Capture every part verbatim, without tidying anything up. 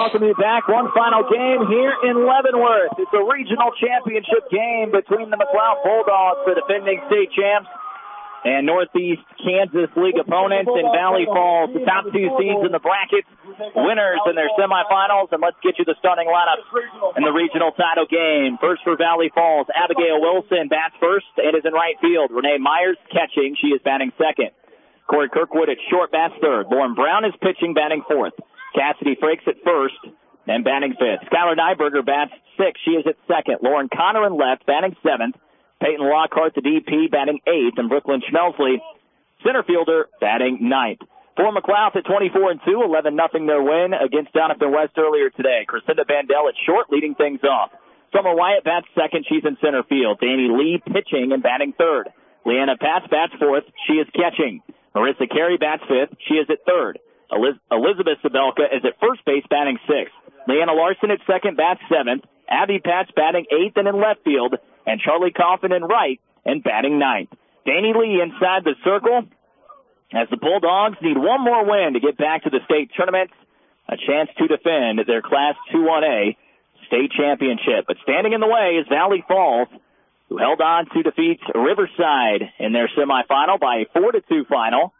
welcome you back. One final game here in Leavenworth. It's a regional championship game between the McLeod Bulldogs, the defending state champs, and Northeast Kansas League opponents in Valley Falls, the top two seeds in the bracket, winners in their semifinals. And let's get you the starting lineups in the regional title game. First for Valley Falls, Abigail Wilson bats first and is in right field. Renee Myers catching. She is batting second. Corey Kirkwood at short bats third. Lauren Brown is pitching, batting fourth. Cassidy Frakes at first and batting fifth. Skylar Nyberger bats sixth. She is at second. Lauren Connor in left, batting seventh. Peyton Lockhart, the D P, batting eighth. And Brooklyn Schmelsley, center fielder, batting ninth. For McLeod at twenty-four and two, eleven nothing their win against Donovan West earlier today. Crescenda Bandel at short, leading things off. Summer Wyatt bats second. She's in center field. Danny Lee pitching and batting third. Leanna Pats bats fourth. She is catching. Marissa Carey bats fifth. She is at third. Eliz- Elizabeth Sabelka is at first base, batting sixth. Leanna Larson at second, bats seventh. Abby Pats batting eighth and in left field. And Charlie Coffin in right and batting ninth. Danny Lee inside the circle as the Bulldogs need one more win to get back to the state tournament. A chance to defend their Class two one A state championship. But standing in the way is Valley Falls, who held on to defeat Riverside in their semifinal by a four to two final.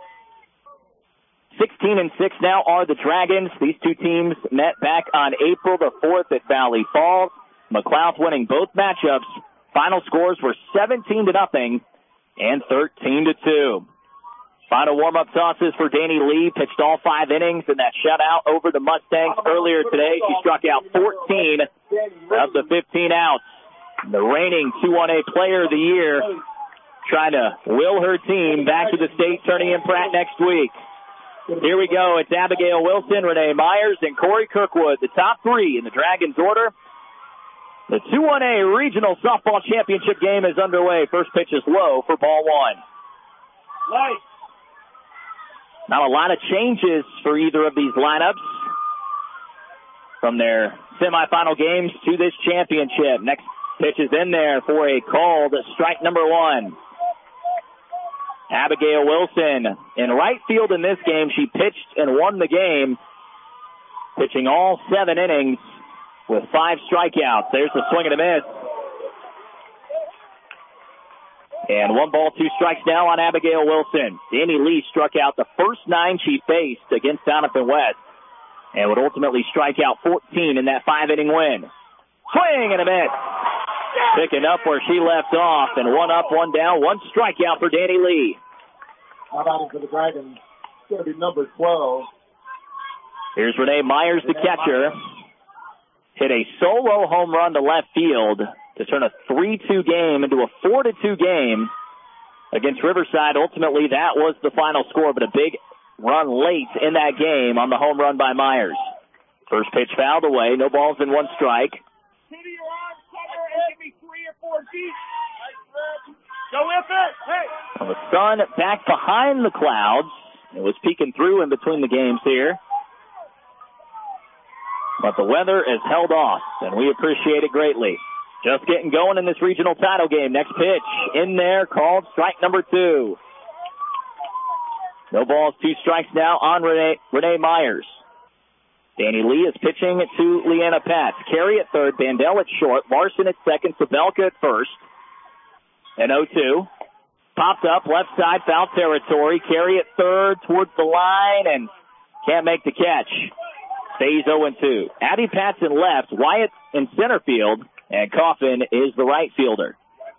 sixteen and six now are the Dragons. These two teams met back on April the fourth at Valley Falls. McLeod winning both matchups. Final scores were seventeen to nothing and thirteen to two. Final warm-up tosses for Danny Lee. Pitched all five innings in that shutout over the Mustangs earlier today. She struck out fourteen of the fifteen outs. The reigning two one A player of the year, trying to will her team back to the state tourney in Pratt next week. Here we go. It's Abigail Wilson, Renee Myers, and Corey Kirkwood, the top three in the Dragons order. The two one A regional softball championship game is underway. First pitch is low for ball one. Nice. Not a lot of changes for either of these lineups from their semifinal games to this championship. Next pitch is in there for a called strike number one. Abigail Wilson in right field in this game. She pitched and won the game, pitching all seven innings with five strikeouts. There's the swing and a miss. And one ball, two strikes now on Abigail Wilson. Danny Lee struck out the first nine she faced against Donovan West and would ultimately strike out fourteen in that five-inning win. Swing and a miss. Picking up where she left off, and one up, one down, one strikeout for Danny Lee. Not out for the Dragons. It's going to be number twelve. Here's Renee Myers, the catcher. Hit a solo home run to left field to turn a three two game into a four to two game against Riverside. Ultimately, that was the final score, but a big run late in that game on the home run by Myers. First pitch fouled away. No balls in one strike. Two to your arm, cover, and give me three or four deep. Go with it. Hey. Well, the sun back behind the clouds. It was peeking through in between the games here. But the weather has held off, and we appreciate it greatly. Just getting going in this regional title game. Next pitch in there, called strike number two. No balls, two strikes now on Renee, Renee Myers. Danny Lee is pitching to Leanna Pats. Carey at third, Bandel at short, Larson at second, Sabelka at first. And oh two. Popped up, left side, foul territory. Carey at third, towards the line, and can't make the catch. Stays oh and two. Abby Pats in left, Wyatt in center field, and Coffin is the right fielder.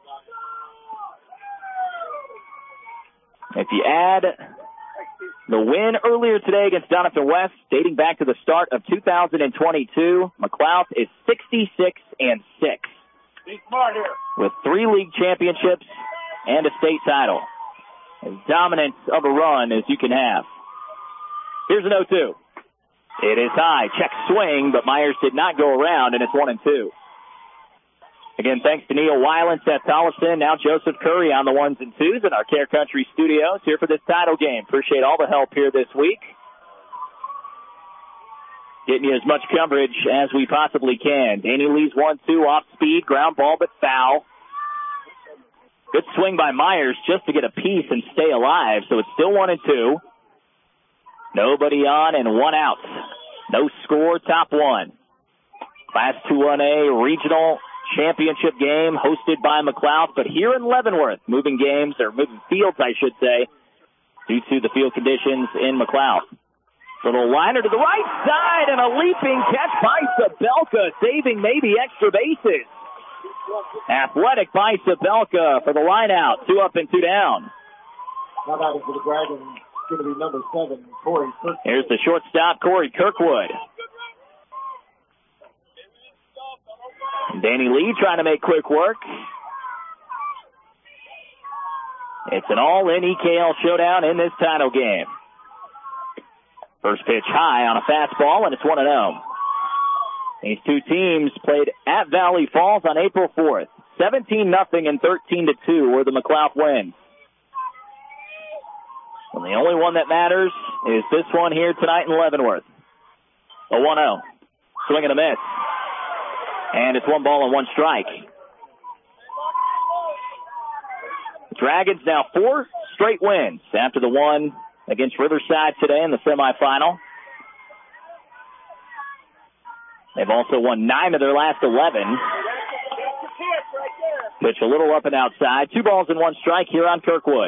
If you add the win earlier today against Donovan West, dating back to the start of two thousand twenty-two, McLeod is sixty-six and six. Be smart here. With three league championships and a state title. As dominant of a run as you can have. Here's an oh two. It is high. Check swing, but Myers did not go around, and it's one and two. Again, thanks to Neil Weiland, Seth Tollefson, now Joseph Curry on the ones and twos in our Care Country studios here for this title game. Appreciate all the help here this week. Getting you as much coverage as we possibly can. Danny Lee's one two off speed, ground ball but foul. Good swing by Myers just to get a piece and stay alive, so it's still one and two. Nobody on and one out. No score, top one. Class two one A regional championship game hosted by McLeod, but here in Leavenworth, moving games, or moving fields, I should say, due to the field conditions in McLeod. Little liner to the right side and a leaping catch by Sabelka, saving maybe extra bases. Athletic by Sabelka for the line out. Two up and two down. Now that is for the Dragons. It's going to be number seven, Corey Kirkwood. Here's the shortstop, Corey Kirkwood. And Danny Lee trying to make quick work. It's an all-in E K L showdown in this title game. First pitch high on a fastball, and it's one and oh. These two teams played at Valley Falls on April fourth. seventeen nothing and thirteen to two were the McLeod wins. And the only one that matters is this one here tonight in Leavenworth. A one oh. Swing and a miss. And it's one ball and one strike. The Dragons now four straight wins after the one against Riverside today in the semifinal. They've also won nine of their last eleven. Pitch a little up and outside. Two balls and one strike here on Kirkwood.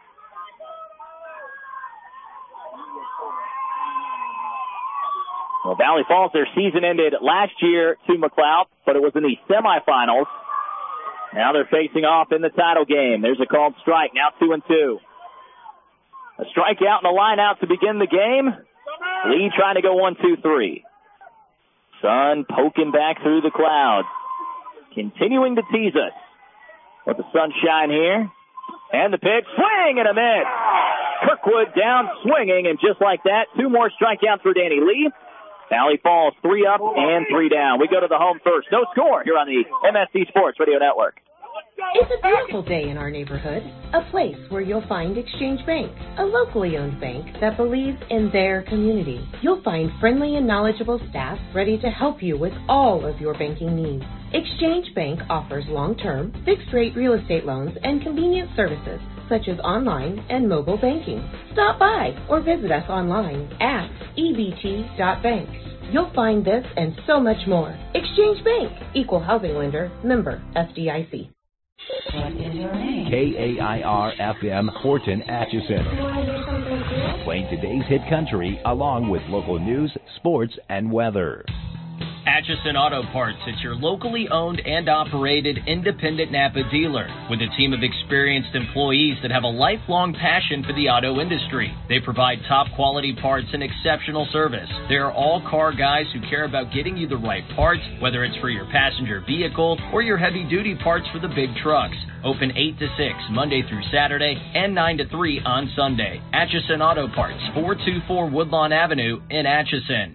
Well, Valley Falls, their season ended last year to McLeod, but it was in the semifinals. Now they're facing off in the title game. There's a called strike. Now two and two. A strikeout and a line out to begin the game. Lee trying to go one, two, three. Sun poking back through the clouds. Continuing to tease us with the sunshine here. And the pitch, swing and a miss. Kirkwood down swinging, and just like that, two more strikeouts for Danny Lee. Valley Falls three up and three down. We go to the home first. No score here on the M S C Sports Radio Network. It's a beautiful day in our neighborhood, a place where you'll find Exchange Bank, a locally owned bank that believes in their community. You'll find friendly and knowledgeable staff ready to help you with all of your banking needs. Exchange Bank offers long-term, fixed-rate real estate loans and convenient services such as online and mobile banking. Stop by or visit us online at e b t dot bank. You'll find this and so much more. Exchange Bank, Equal Housing Lender, member F D I C. What is your name? K A I R F M Horton Atchison. Playing today's hit country along with local news, sports, and weather. Atchison Auto Parts, it's your locally owned and operated independent Napa dealer with a team of experienced employees that have a lifelong passion for the auto industry. They provide top quality parts and exceptional service. They are all car guys who care about getting you the right parts, whether it's for your passenger vehicle or your heavy duty parts for the big trucks. Open eight to six Monday through Saturday and nine to three on Sunday. Atchison Auto Parts, four two four Woodlawn Avenue in Atchison.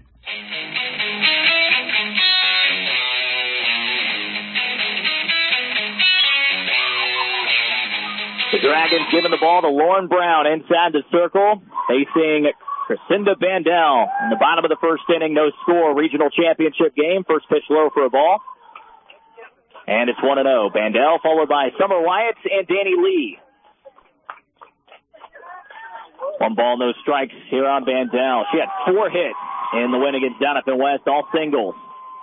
The Dragons giving the ball to Lauren Brown inside the circle, facing Crescinda Bandel in the bottom of the first inning. No score, regional championship game. First pitch low for a ball. And it's one and oh. Bandel followed by Summer Wyatt and Danny Lee. One ball, no strikes here on Bandel. She had four hits in the win against Doniphan West, all singles.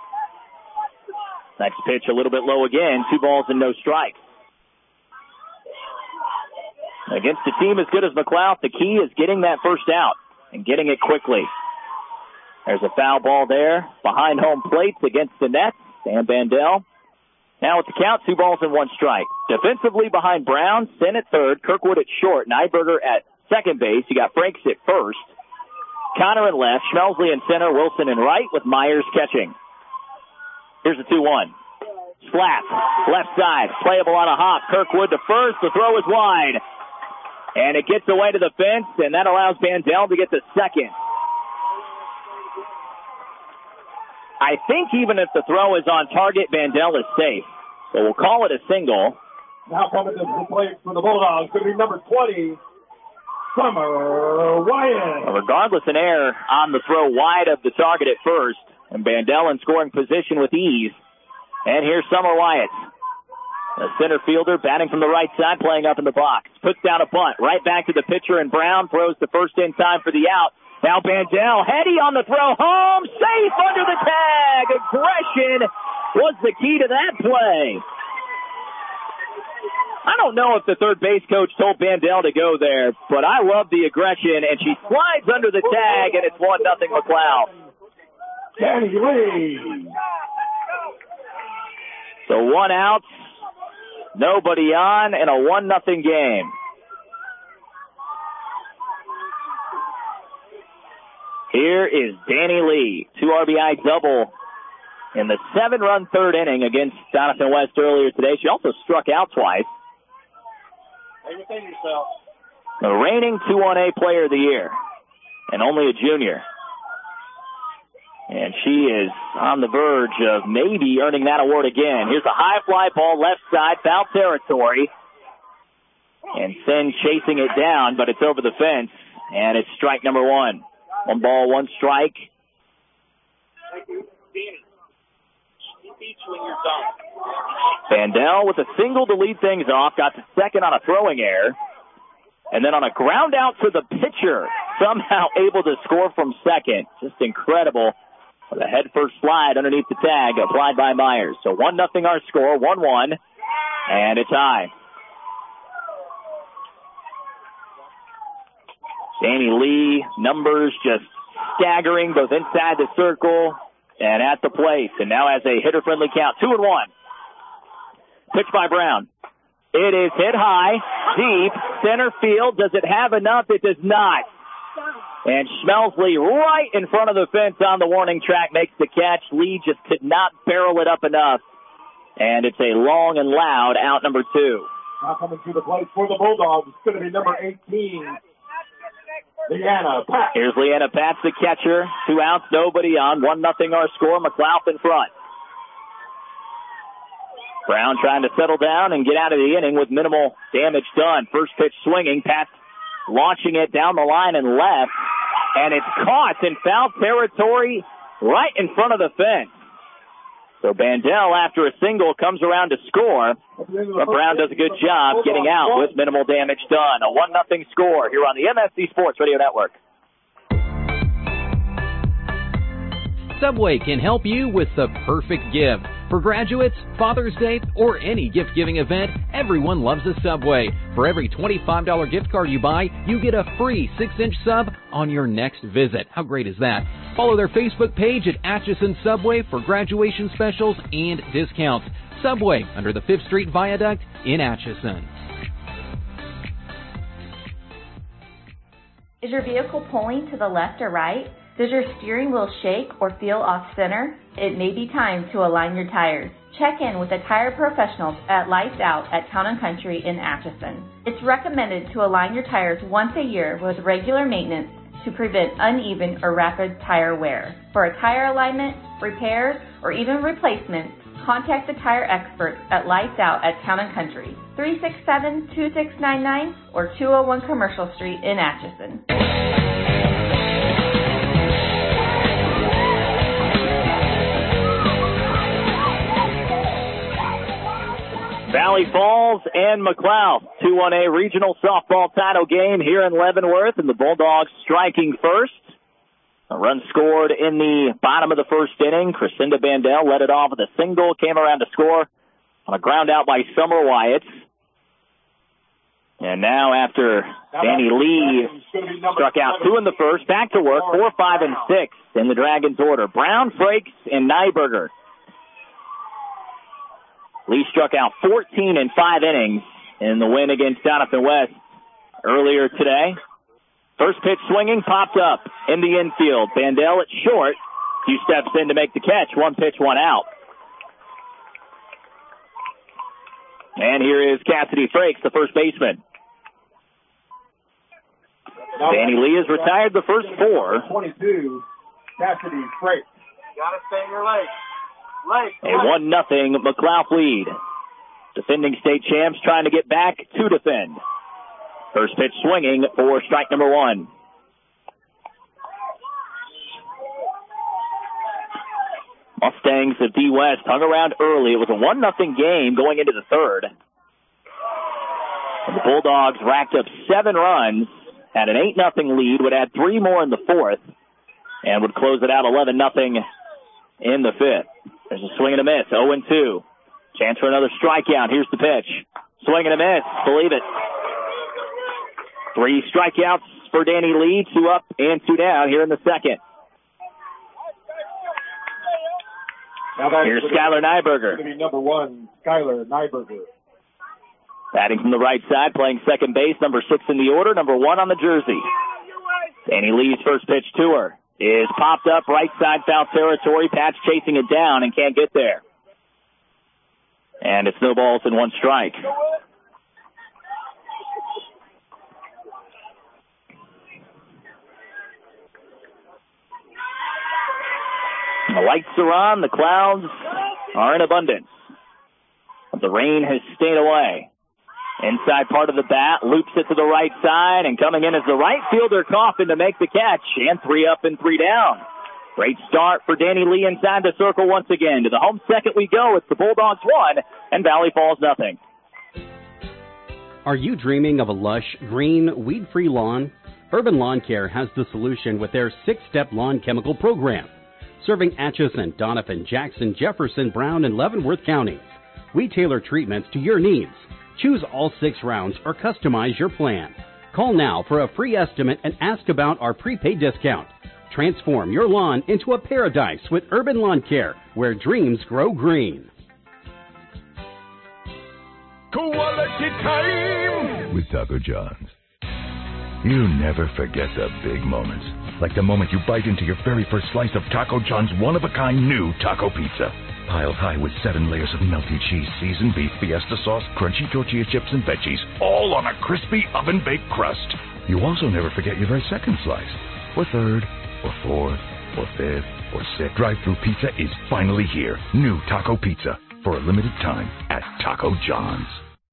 Next pitch a little bit low again. Two balls and no strikes. Against a team as good as McLeod, the key is getting that first out and getting it quickly. There's a foul ball there behind home plate against the Nets. Sam Bandel. Now with the count, two balls and one strike. Defensively behind Brown, Sen at third, Kirkwood at short, Nyberger at second base. You got Franks at first. Connor in left, Schmelsley in center, Wilson in right with Myers catching. Here's the two one. Slap, left side, playable on a hop. Kirkwood to first, the throw is wide. And it gets away to the fence, and that allows Bandel to get the second. I think even if the throw is on target, Bandel is safe. So we'll call it a single. Now coming to the plate for the Bulldogs, going to be number twenty, Summer Wyatt. Well, regardless, an error on the throw wide of the target at first, and Bandel in scoring position with ease. And here's Summer Wyatt. A center fielder batting from the right side, playing up in the box. Puts down a bunt. Right back to the pitcher, and Brown throws the first in time for the out. Now Bandel, heady on the throw, home, safe under the tag. Aggression was the key to that play. I don't know if the third base coach told Bandel to go there, but I love the aggression, and she slides under the tag, and it's one nothing McLeod. Danny Lee. So one out, nobody on, and a one nothing game. Here is Danny Lee, two R B I double in the seven-run third inning against Doniphan West earlier today. She also struck out twice. Hey, within yourself. The reigning two one A player of the year, and only a junior. And she is on the verge of maybe earning that award again. Here's a high fly ball left side, foul territory. And Sin chasing it down, but it's over the fence. And it's strike number one. One ball, one strike. Thank you. Danny. He beats you when you're done. Bandel with a single to lead things off, got to second on a throwing error. And then on a ground out to the pitcher, somehow able to score from second. Just incredible. With a head first slide underneath the tag applied by Myers. So one nothing our score, one one, and it's high. Danny Lee, numbers just staggering both inside the circle and at the plate. And now has a hitter-friendly count, two and one. Pitch by Brown. It is hit high, deep, center field. Does it have enough? It does not. And Schmelsley right in front of the fence on the warning track makes the catch. Lee just could not barrel it up enough. And it's a long and loud out number two. Now coming to the plate for the Bulldogs. It's going to be number eighteen, Leanna Patz. Here's Leanna Patz, the catcher. Two outs, nobody on. One nothing our score. McLeod in front. Brown trying to settle down and get out of the inning with minimal damage done. First pitch swinging. Patz launching it down the line and left. And it's caught in foul territory right in front of the fence. So Bandel, after a single, comes around to score. But Brown does a good job getting out with minimal damage done. A one nothing score here on the M S C Sports Radio Network. Subway can help you with the perfect gift. For graduates, Father's Day, or any gift-giving event, everyone loves a Subway. For every twenty-five dollars gift card you buy, you get a free six inch sub on your next visit. How great is that? Follow their Facebook page at Atchison Subway for graduation specials and discounts. Subway, under the Fifth Street Viaduct in Atchison. Is your vehicle pulling to the left or right? Does your steering wheel shake or feel off center? It may be time to align your tires. Check in with the tire professionals at Lights Out at Town and Country in Atchison. It's recommended to align your tires once a year with regular maintenance to prevent uneven or rapid tire wear. For a tire alignment, repairs, or even replacements, contact the tire experts at Lights Out at Town and Country, three six seven, two six nine nine or two oh one Commercial Street in Atchison. Valley Falls and McLeod, two one A regional softball title game here in Leavenworth, and the Bulldogs striking first. A run scored in the bottom of the first inning. Crescenda Bandel led it off with a single, came around to score on a ground out by Summer Wyatt. And now after Danny Lee struck out two in the first, back to work, four, five, and six in the Dragons order. Brown, Frakes, and Nyberger. Lee struck out fourteen in five innings in the win against Doniphan West earlier today. First pitch swinging, popped up in the infield. Bandel at short. He steps in to make the catch. One pitch, one out. And here is Cassidy Frakes, the first baseman. Danny Lee has retired the first four. twenty-two, Cassidy Frakes. Gotta stay in your legs. Legs. A one nothing McLeod lead. Defending state champs trying to get back to defend. First pitch swinging for strike number one. Mustangs of D West hung around early. It was a one nothing game going into the third. And the Bulldogs racked up seven runs, had an eight nothing lead, would add three more in the fourth, and would close it out eleven nothing in the fifth. There's a swing and a miss, oh and two. Chance for another strikeout. Here's the pitch. Swing and a miss. Believe it. Three strikeouts for Danny Lee. Two up and two down here in the second. Here's Skylar Nyberger. Going to be number one, Skylar Nyberger. Batting from the right side, playing second base, number six in the order, number one on the jersey. Danny Lee's first pitch to her is popped up right side foul territory. Pat's chasing it down and can't get there. And it's no balls and one strike. The lights are on. The clouds are in abundance. But the rain has stayed away. Inside part of the bat, loops it to the right side, and coming in is the right fielder Coffin to make the catch. And three up and three down. Great start for Danny Lee inside the circle once again. To the home second we go. It's the Bulldogs one and Valley Falls nothing. Are you dreaming of a lush, green, weed-free lawn? Urban Lawn Care has the solution with their six-step lawn chemical program. Serving Atchison, Donovan, Jackson, Jefferson, Brown, and Leavenworth counties. We tailor treatments to your needs. Choose all six rounds or customize your plan. Call now for a free estimate and ask about our prepaid discount. Transform your lawn into a paradise with Urban Lawn Care, where dreams grow green. Quality time with Taco John's. You never forget the big moments. Like the moment you bite into your very first slice of Taco John's one-of-a-kind new taco pizza. Piled high with seven layers of melty cheese, seasoned beef, fiesta sauce, crunchy tortilla chips, and veggies, all on a crispy oven-baked crust. You also never forget your very second slice, or third, or fourth, or fifth, or sixth. Drive-thru pizza is finally here. New taco pizza for a limited time at Taco John's.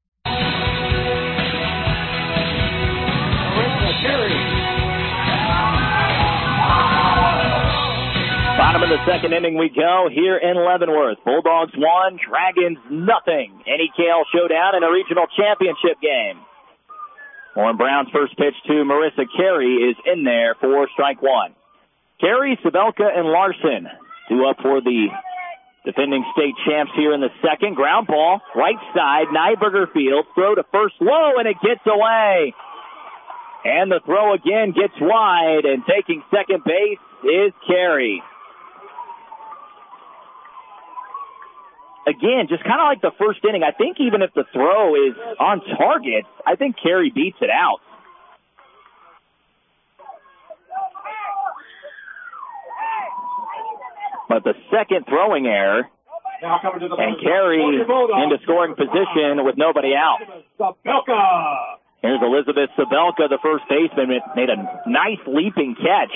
Bottom of the second inning we go here in Leavenworth. Bulldogs one, Dragons nothing. N E K L showdown in a regional championship game. Warren Brown's first pitch to Marissa Carey is in there for strike one. Carey, Sabelka, and Larson due up for the defending state champs here in the second. Ground ball, right side, Nyberger field, throw to first low, and it gets away. And the throw again gets wide, and taking second base is Carey. Again, just kind of like the first inning, I think even if the throw is on target, I think Carey beats it out. But the second throwing error, and Carey into scoring position with nobody out. Here's Elizabeth Sabelka, the first baseman, made a nice leaping catch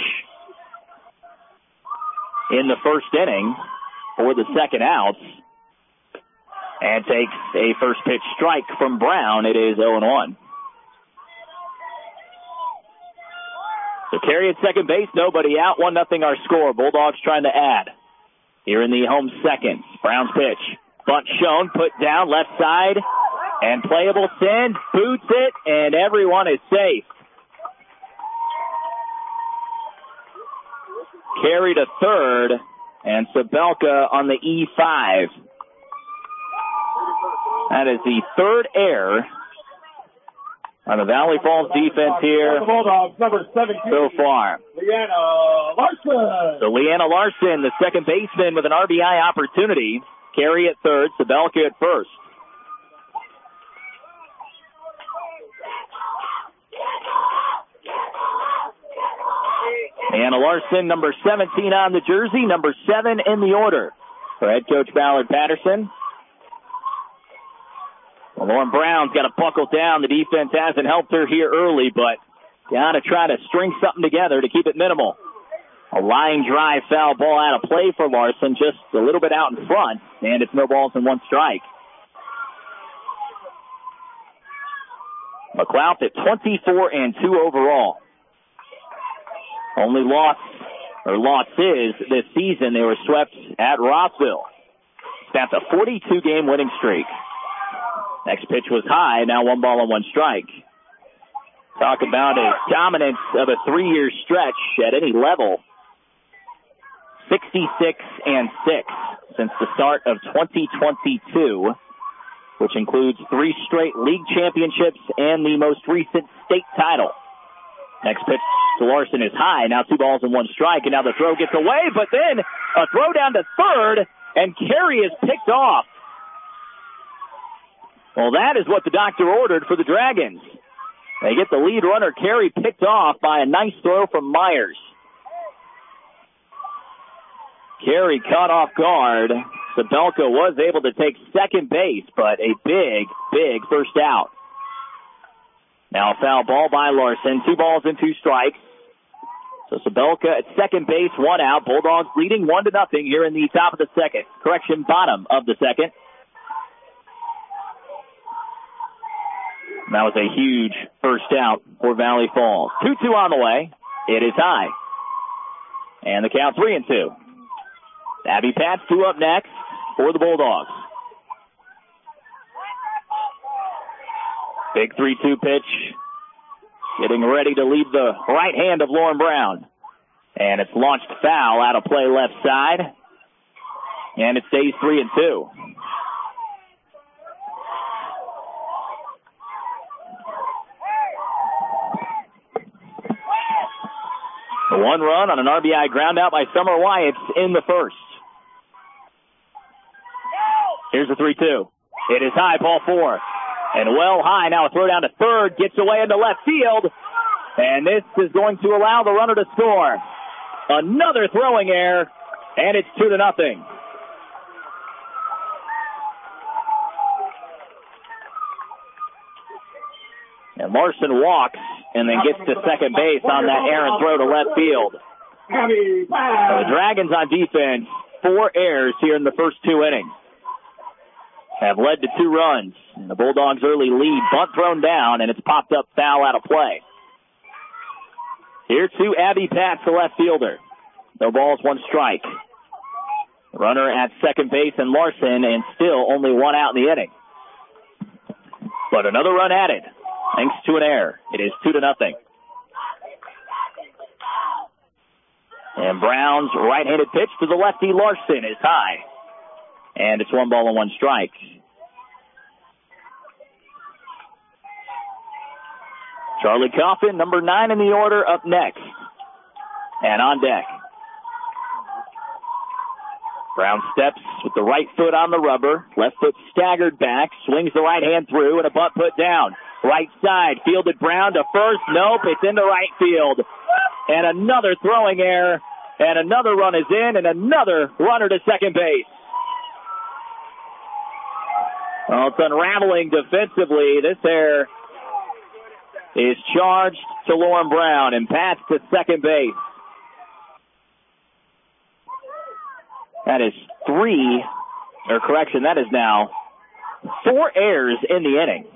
in the first inning for the second out. And takes a first pitch strike from Brown. It is oh and one. So Carey at second base, nobody out, one nothing our score. Bulldogs trying to add. Here in the home second, Brown's pitch. Bunt shown, put down, left side, and playable send, boots it, and everyone is safe. Carey to third, and Sabelka on the E five. That is the third error on the Valley Falls defense here so far. Leanna Larson. So Leanna Larson, the second baseman with an R B I opportunity. Carey at third, Sabelka at first. Leanna Larson, number seventeen on the jersey, number seven in the order for head coach Ballard Patterson. Well, Lauren Brown's got to buckle down. The defense hasn't helped her here early, but got to try to string something together to keep it minimal. A line drive foul ball out of play for Larson, just a little bit out in front, and it's no balls and one strike. McLeod at twenty-four and two overall. Only loss or losses this season. They were swept at Rossville. Snapped a forty-two game winning streak. Next pitch was high, now one ball and one strike. Talk about a dominance of a three-year stretch at any level. sixty-six and six since the start of twenty twenty-two, which includes three straight league championships and the most recent state title. Next pitch to Larson is high, now two balls and one strike, and now the throw gets away, but then a throw down to third, and Carey is picked off. Well, that is what the doctor ordered for the Dragons. They get the lead runner, Carey, picked off by a nice throw from Myers. Carey caught off guard. Sabelka was able to take second base, but a big, big first out. Now a foul ball by Larson. Two balls and two strikes. So Sabelka at second base, one out. Bulldogs leading one to nothing here in the top of the second. Correction, bottom of the second. That was a huge first out for Valley Falls. two two on the way. It is high. And the count three and two. Abby Pats two up next for the Bulldogs. Big three two pitch. Getting ready to leave the right hand of Lauren Brown. And it's launched foul out of play left side. And it stays three and two. One run on an R B I ground out by Summer Wyatt in the first. Here's the three two. It is high, ball four. And well high, now a throw down to third, gets away into left field. And this is going to allow the runner to score. Another throwing error, and it's two to nothing. And Larson walks and then gets to second base on that errant throw to left field. So the Dragons on defense, four errors here in the first two innings, have led to two runs. And the Bulldogs' early lead, bunt thrown down, and it's popped up foul out of play. Here to Abby Pats, the left fielder. No balls, one strike. Runner at second base and Larson, and still only one out in the inning. But another run added, thanks to an error. It is two to nothing. And Brown's right-handed pitch to the lefty Larson is high. And it's one ball and one strike. Charlie Coffin, number nine in the order, up next. And on deck. Brown steps with the right foot on the rubber. Left foot staggered back. Swings the right hand through and a bunt put down. Right side, fielded Brown to first. Nope, it's into right field. And another throwing error. And another run is in, and another runner to second base. Well, it's unraveling defensively. This error is charged to Lauren Brown and passed to second base. That is three, or correction, that is now four errors in the inning.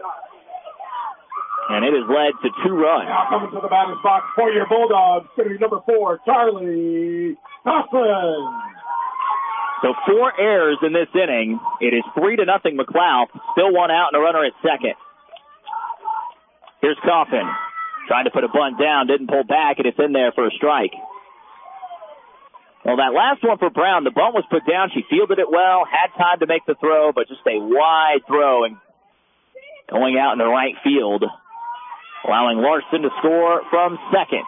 And it has led to two runs. Now coming to the batter's box for your Bulldogs, going to be number four, Charlie Coughlin. So four errors in this inning. It is three to nothing McLeod. Still one out and a runner at second. Here's Coffin. Trying to put a bunt down, didn't pull back, and it's in there for a strike. Well, that last one for Brown, the bunt was put down. She fielded it well, had time to make the throw, but just a wide throw and going out in the right field, allowing Larson to score from second.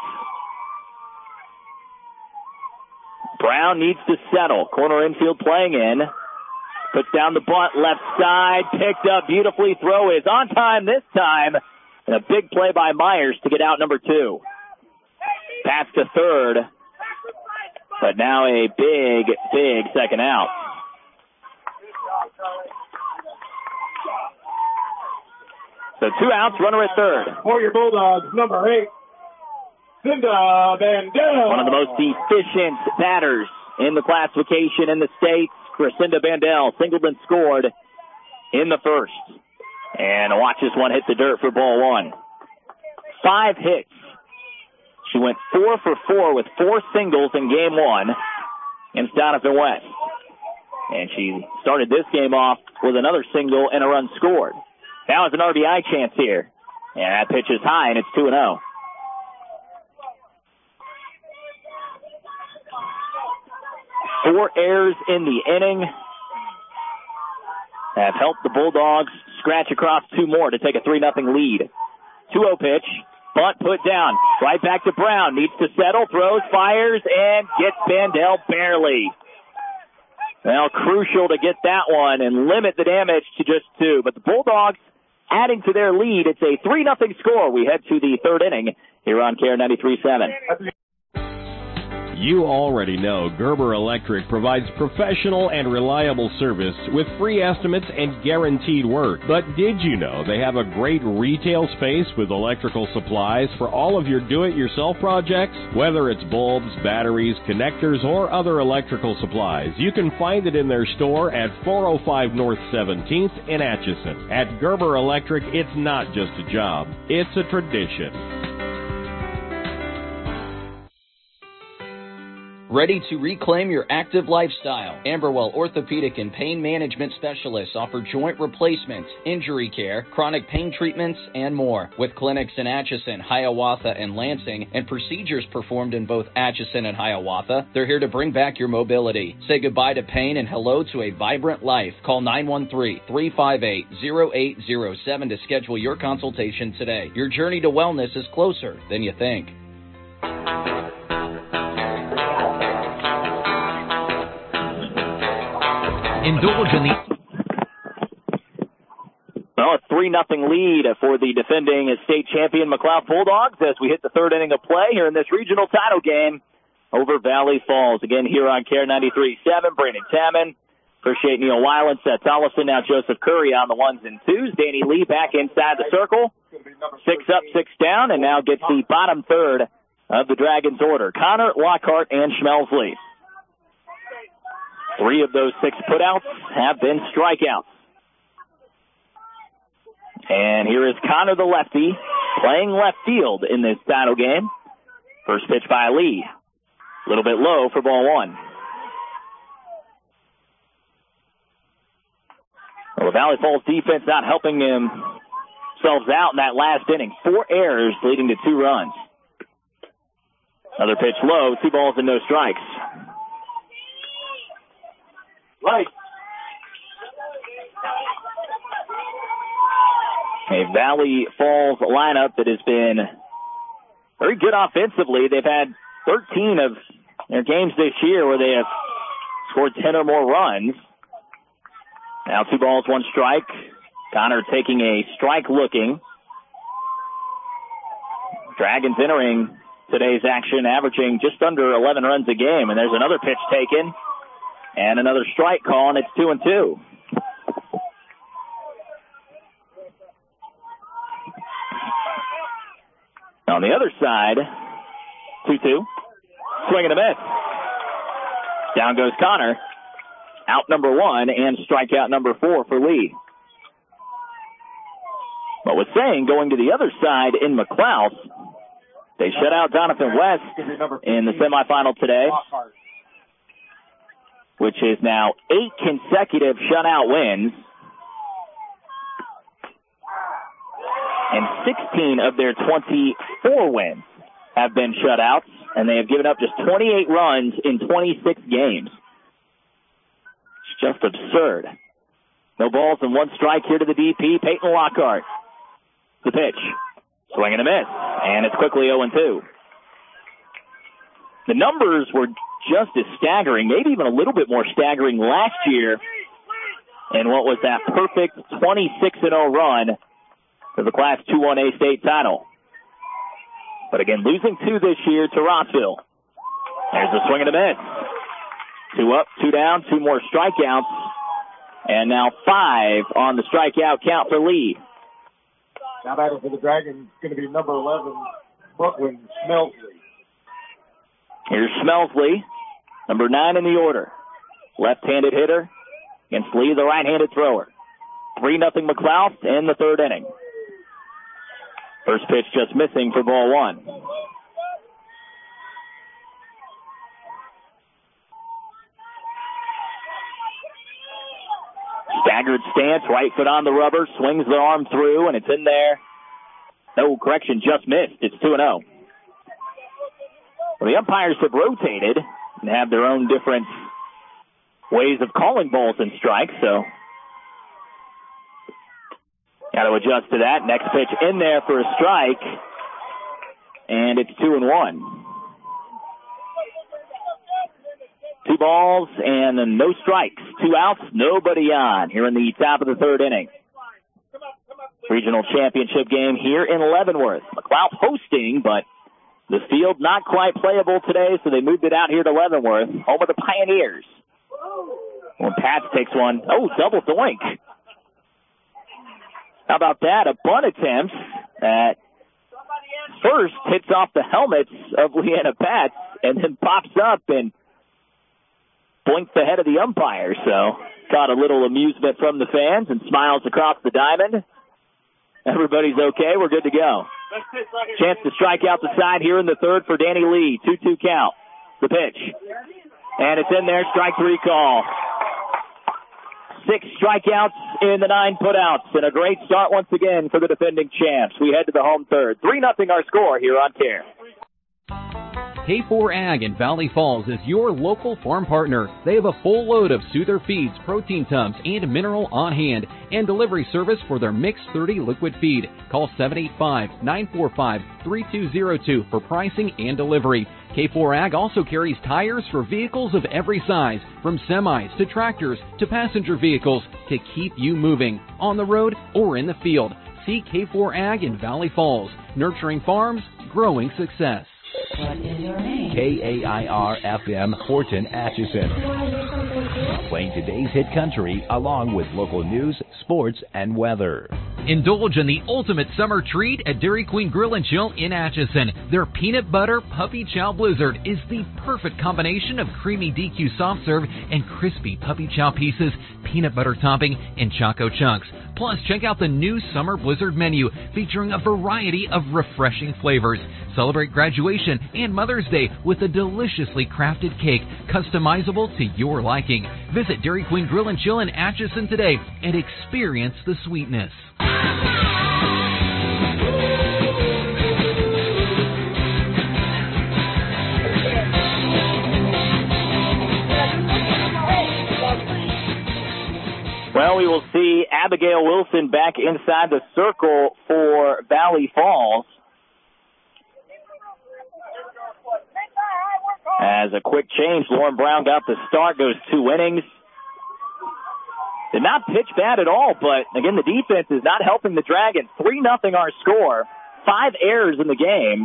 Brown needs to settle. Corner infield playing in. Puts down the bunt, left side, picked up beautifully. Throw is on time this time. And a big play by Myers to get out number two. Pass to third. But now a big, big second out. So two outs, runner at third. For your Bulldogs, number eight, Cinda Bandel. One of the most efficient batters in the classification in the state. Crescinda Bandel singled and scored in the first. And watch this one hit the dirt for ball one. Five hits. She went four for four with four singles in game one against Donovan West. And she started this game off with another single and a run scored. Now it's an R B I chance here. And that pitch is high, and it's two and oh. Four errors in the inning have helped the Bulldogs scratch across two more to take a three nothing lead. two oh pitch. Bunt put down. Right back to Brown. Needs to settle. Throws, fires, and gets Bandel barely. Well, crucial to get that one and limit the damage to just two. But the Bulldogs adding to their lead. It's a three nothing score. We head to the third inning here on K R ninety-three point seven. You already know Gerber Electric provides professional and reliable service with free estimates and guaranteed work. But did you know they have a great retail space with electrical supplies for all of your do-it-yourself projects? Whether it's bulbs, batteries, connectors, or other electrical supplies, you can find it in their store at four oh five North seventeenth in Atchison. At Gerber Electric, it's not just a job, it's a tradition. Ready to reclaim your active lifestyle? Amberwell Orthopedic and Pain Management Specialists offer joint replacements, injury care, chronic pain treatments, and more. With clinics in Atchison, Hiawatha, and Lansing, and procedures performed in both Atchison and Hiawatha, they're here to bring back your mobility. Say goodbye to pain and hello to a vibrant life. Call nine one three, three five eight, zero eight zero seven to schedule your consultation today. Your journey to wellness is closer than you think. Indulge in the... Well, a three nothing lead for the defending state champion McLeod Bulldogs as we hit the third inning of play here in this regional title game over Valley Falls. Again, here on K R ninety-three point seven, Brandon Tamman. Appreciate Neil Weiland, Seth Tollison, now Joseph Curry on the ones and twos. Danny Lee back inside the circle. Six up, six down, and now gets the bottom third of the Dragons order. Connor, Lockhart, and Schmelsley. Three of those six putouts have been strikeouts. And here is Connor the lefty playing left field in this title game. First pitch by Lee. A little bit low for ball one. Well, the Valley Falls defense not helping themselves out in that last inning. Four errors leading to two runs. Another pitch low, two balls and no strikes. Right. A Valley Falls lineup that has been very good offensively. They've had thirteen of their games this year where they have scored ten or more runs. Now two balls, one strike. Connor taking a strike looking. Dragons entering today's action, averaging just under eleven runs a game. And there's another pitch taken. And another strike call, and it's two and two. On the other side, two two. Swing and a miss. Down goes Connor. Out number one and strikeout number four for Lee. But was saying, going to the other side in McLeod, they shut out Donovan West in the semifinal today, which is now eight consecutive shutout wins. And sixteen of their twenty-four wins have been shutouts, and they have given up just twenty-eight runs in twenty-six games. It's just absurd. No balls and one strike here to the D P, Peyton Lockhart. The pitch. Swing and a miss, and it's quickly oh and two. The numbers were just as staggering, maybe even a little bit more staggering last year in what was that perfect twenty-six and oh run for the Class two one A state title. But again, losing two this year to Rossville. There's a swing and a miss. Two up, two down, two more strikeouts. And now five on the strikeout count for Lee. Now batting for the Dragons is going to be number eleven, Brooklyn Schmelsley. Here's Schmelsley, number nine in the order. Left-handed hitter against Lee, the right-handed thrower. three nothing McLeod in the third inning. First pitch just missing for ball one. Staggered stance, right foot on the rubber, swings the arm through, and it's in there. No, correction, just missed. It's two and oh. Well, the umpires have rotated and have their own different ways of calling balls and strikes, so got to adjust to that. Next pitch in there for a strike, and it's two and one. Two balls and no strikes. Two outs, nobody on here in the top of the third inning. Regional championship game here in Leavenworth. McLeod hosting, but the field not quite playable today, so they moved it out here to Leavenworth, home of the Pioneers. When Pats takes one, oh, double doink. How about that? A bunt attempt that first hits off the helmets of Leanna Pats and then pops up and blinked the head of the umpire. So got a little amusement from the fans and smiles across the diamond. Everybody's okay. We're good to go. Chance to strike out the side here in the third for Danny Lee. two two count. The pitch. And it's in there. Strike three call. Six strikeouts in the nine putouts. And a great start once again for the defending champs. We head to the home third. three nothing our score here on Care. K four Ag in Valley Falls is your local farm partner. They have a full load of Soother feeds, protein tubs, and mineral on hand, and delivery service for their Mix thirty liquid feed. Call seven eight five, nine four five, three two zero two for pricing and delivery. K four Ag also carries tires for vehicles of every size, from semis to tractors to passenger vehicles, to keep you moving on the road or in the field. See K four Ag in Valley Falls, nurturing farms, growing success. What is your name? K A I R F M Horton Atchison. Playing today's hit country along with local news, sports, and weather. Indulge in the ultimate summer treat at Dairy Queen Grill and Chill in Atchison. Their peanut butter puppy chow blizzard is the perfect combination of creamy D Q soft serve and crispy puppy chow pieces, peanut butter topping, and choco chunks. Plus, check out the new summer blizzard menu featuring a variety of refreshing flavors. Celebrate graduation and Mother's Day with a deliciously crafted cake customizable to your liking. Visit Dairy Queen Grill and Chill in Atchison today and experience the sweetness. Well, we will see Abigail Wilson back inside the circle for Valley Falls. As a quick change, Lauren Brown got the start, goes two innings. Did not pitch bad at all, but again, the defense is not helping the Dragons. three nothing our score. Five errors in the game.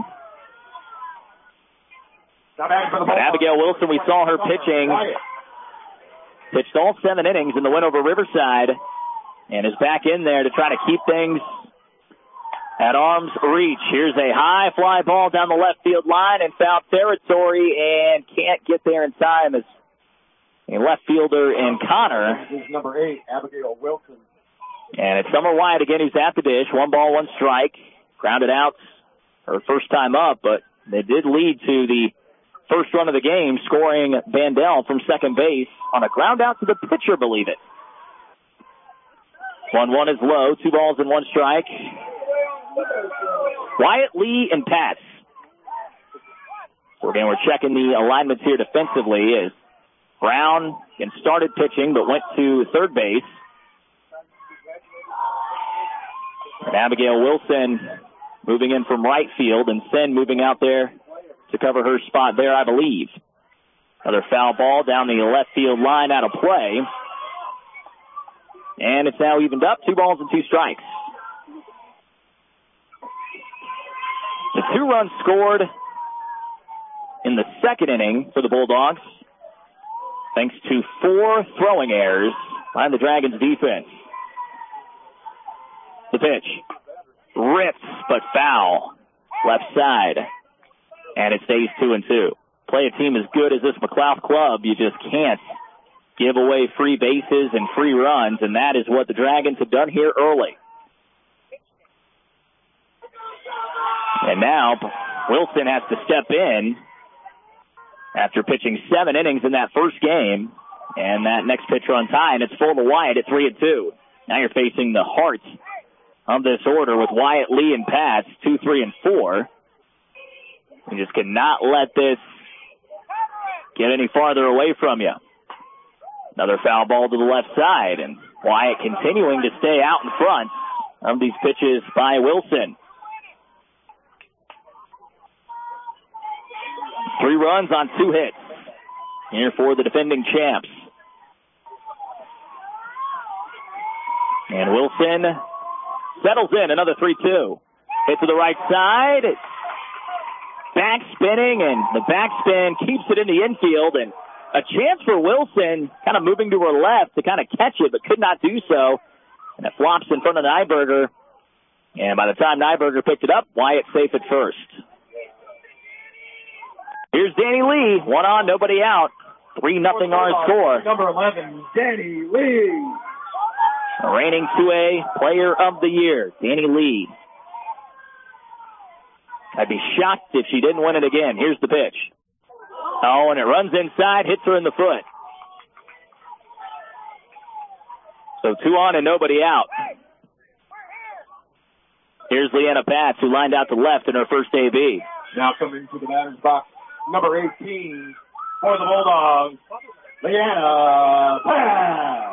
But Abigail Wilson, we saw her pitching. Pitched all seven innings in the win over Riverside and is back in there to try to keep things at arm's reach. Here's a high fly ball down the left field line in foul territory and can't get there in time as a left fielder in Connor. This is number eight, Abigail Wilson. And it's Summer Wyatt again who's at the dish. One ball, one strike. Grounded out her first time up, but they did lead to the first run of the game, scoring Bandel from second base on a ground out to the pitcher, believe it. one one is low, two balls and one strike. Wyatt, Lee, and Pats. So again, we're checking the alignments here defensively as Brown and started pitching but went to third base. And Abigail Wilson moving in from right field, and Sen moving out there to cover her spot there, I believe. Another foul ball down the left field line, out of play. And it's now evened up, two balls and two strikes. The two runs scored in the second inning for the Bulldogs, thanks to four throwing errors by the Dragons defense. The pitch. Rips, but foul. Left side. And it stays two and two. Play a team as good as this McLeod club, you just can't give away free bases and free runs, and that is what the Dragons have done here early. And now Wilson has to step in after pitching seven innings in that first game. And that next pitch runs high, and it's full to Wyatt at three and two. Now you're facing the heart of this order with Wyatt, Lee, and Pats, two, three, and four. You just cannot let this get any farther away from you. Another foul ball to the left side, and Wyatt continuing to stay out in front of these pitches by Wilson. Three runs on two hits here for the defending champs. And Wilson settles in, another three two. Hit to the right side. Back spinning, and the backspin keeps it in the infield, and a chance for Wilson kind of moving to her left to kind of catch it, but could not do so. And it flops in front of Nyberger. And by the time Nyberger picked it up, Wyatt safe at first. Here's Danny Lee. One on, nobody out. three nothing our score. Number eleven, Danny Lee. Reigning two A Player of the Year, Danny Lee. I'd be shocked if she didn't win it again. Here's the pitch. Oh, and it runs inside, hits her in the foot. So two on and nobody out. Here's Leanna Pats, who lined out to left in her first A B. Now coming to the batter's box, number eighteen for the Bulldogs, Leanna Pats.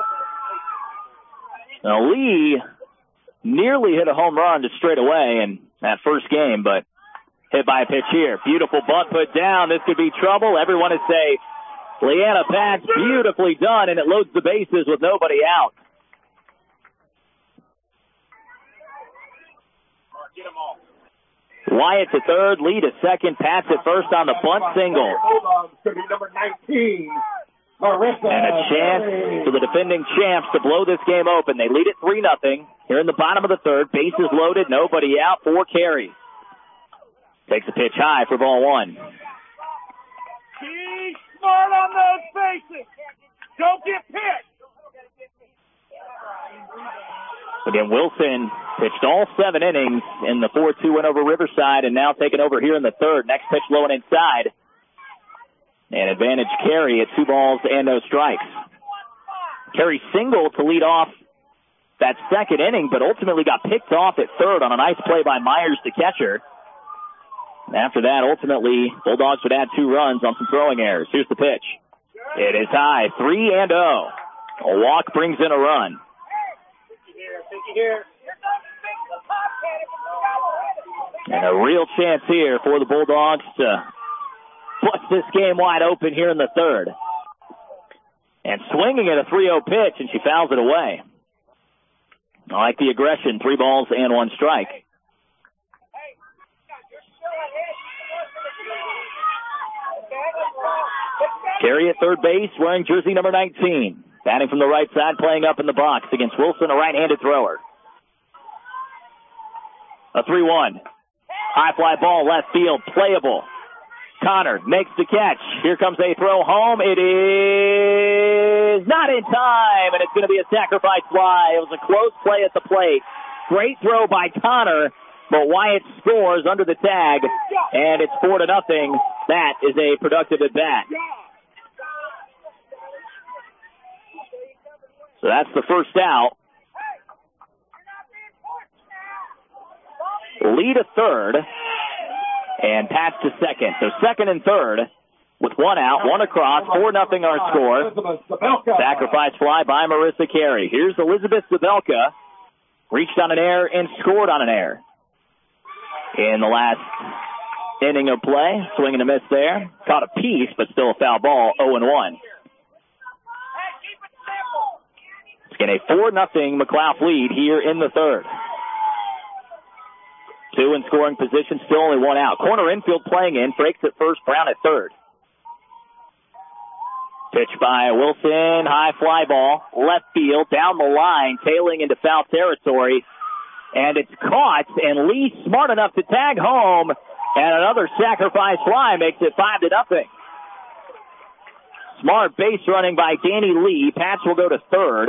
Now, Lee nearly hit a home run to straight away in that first game, but hit by a pitch here. Beautiful bunt put down. This could be trouble. Everyone is safe. Leanna Pats, beautifully done, and it loads the bases with nobody out. Wyatt to third, Lee to second, Pats at first on the bunt single. Could be number nineteen. Marissa. And a chance for the defending champs to blow this game open. They lead it three nothing. Here in the bottom of the third, bases loaded, nobody out for Carey. Takes a pitch high for ball one. Be smart on those bases. Don't get pitched. Again, Wilson pitched all seven innings in the four two win over Riverside, and now taking over here in the third. Next pitch low and inside. And advantage Carey at two balls and no strikes. Carey single to lead off that second inning, but ultimately got picked off at third on a nice play by Myers, the catcher. And after that, ultimately, Bulldogs would add two runs on some throwing errors. Here's the pitch. It is high, three and oh. A walk brings in a run. And a real chance here for the Bulldogs to bust this game wide open here in the third. And swinging at a three oh pitch, and she fouls it away. I like the aggression, three balls and one strike. Carey at third base, wearing jersey number nineteen. Batting from the right side, playing up in the box against Wilson, a right-handed thrower. A three one. High fly ball, left field, playable. Connor makes the catch. Here comes a throw home. It is not in time, and it's going to be a sacrifice fly. It was a close play at the plate. Great throw by Connor, but Wyatt scores under the tag, and it's four to nothing. That is a productive at bat. So that's the first out. Lead a third, and Pats to second. So second and third with one out, one across, four nothing our score. Sacrifice fly by Marissa Carey. Here's Elizabeth Zabelka. Reached on an error and scored on an error in the last inning of play. Swing and a miss there. Caught a piece, but still a foul ball, oh and one. It's getting a four nothing McLeod lead here in the third. Two in scoring position, still only one out. Corner infield playing in, breaks at first, Brown at third. Pitch by Wilson, high fly ball, left field, down the line, tailing into foul territory. And it's caught, and Lee smart enough to tag home, and another sacrifice fly makes it five to nothing. Smart base running by Danny Lee. Pats will go to third.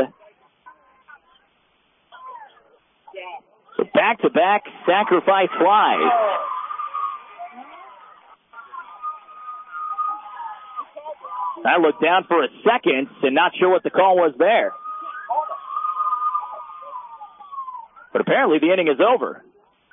So back-to-back sacrifice flies. I looked down for a second and not sure what the call was there. But apparently the inning is over.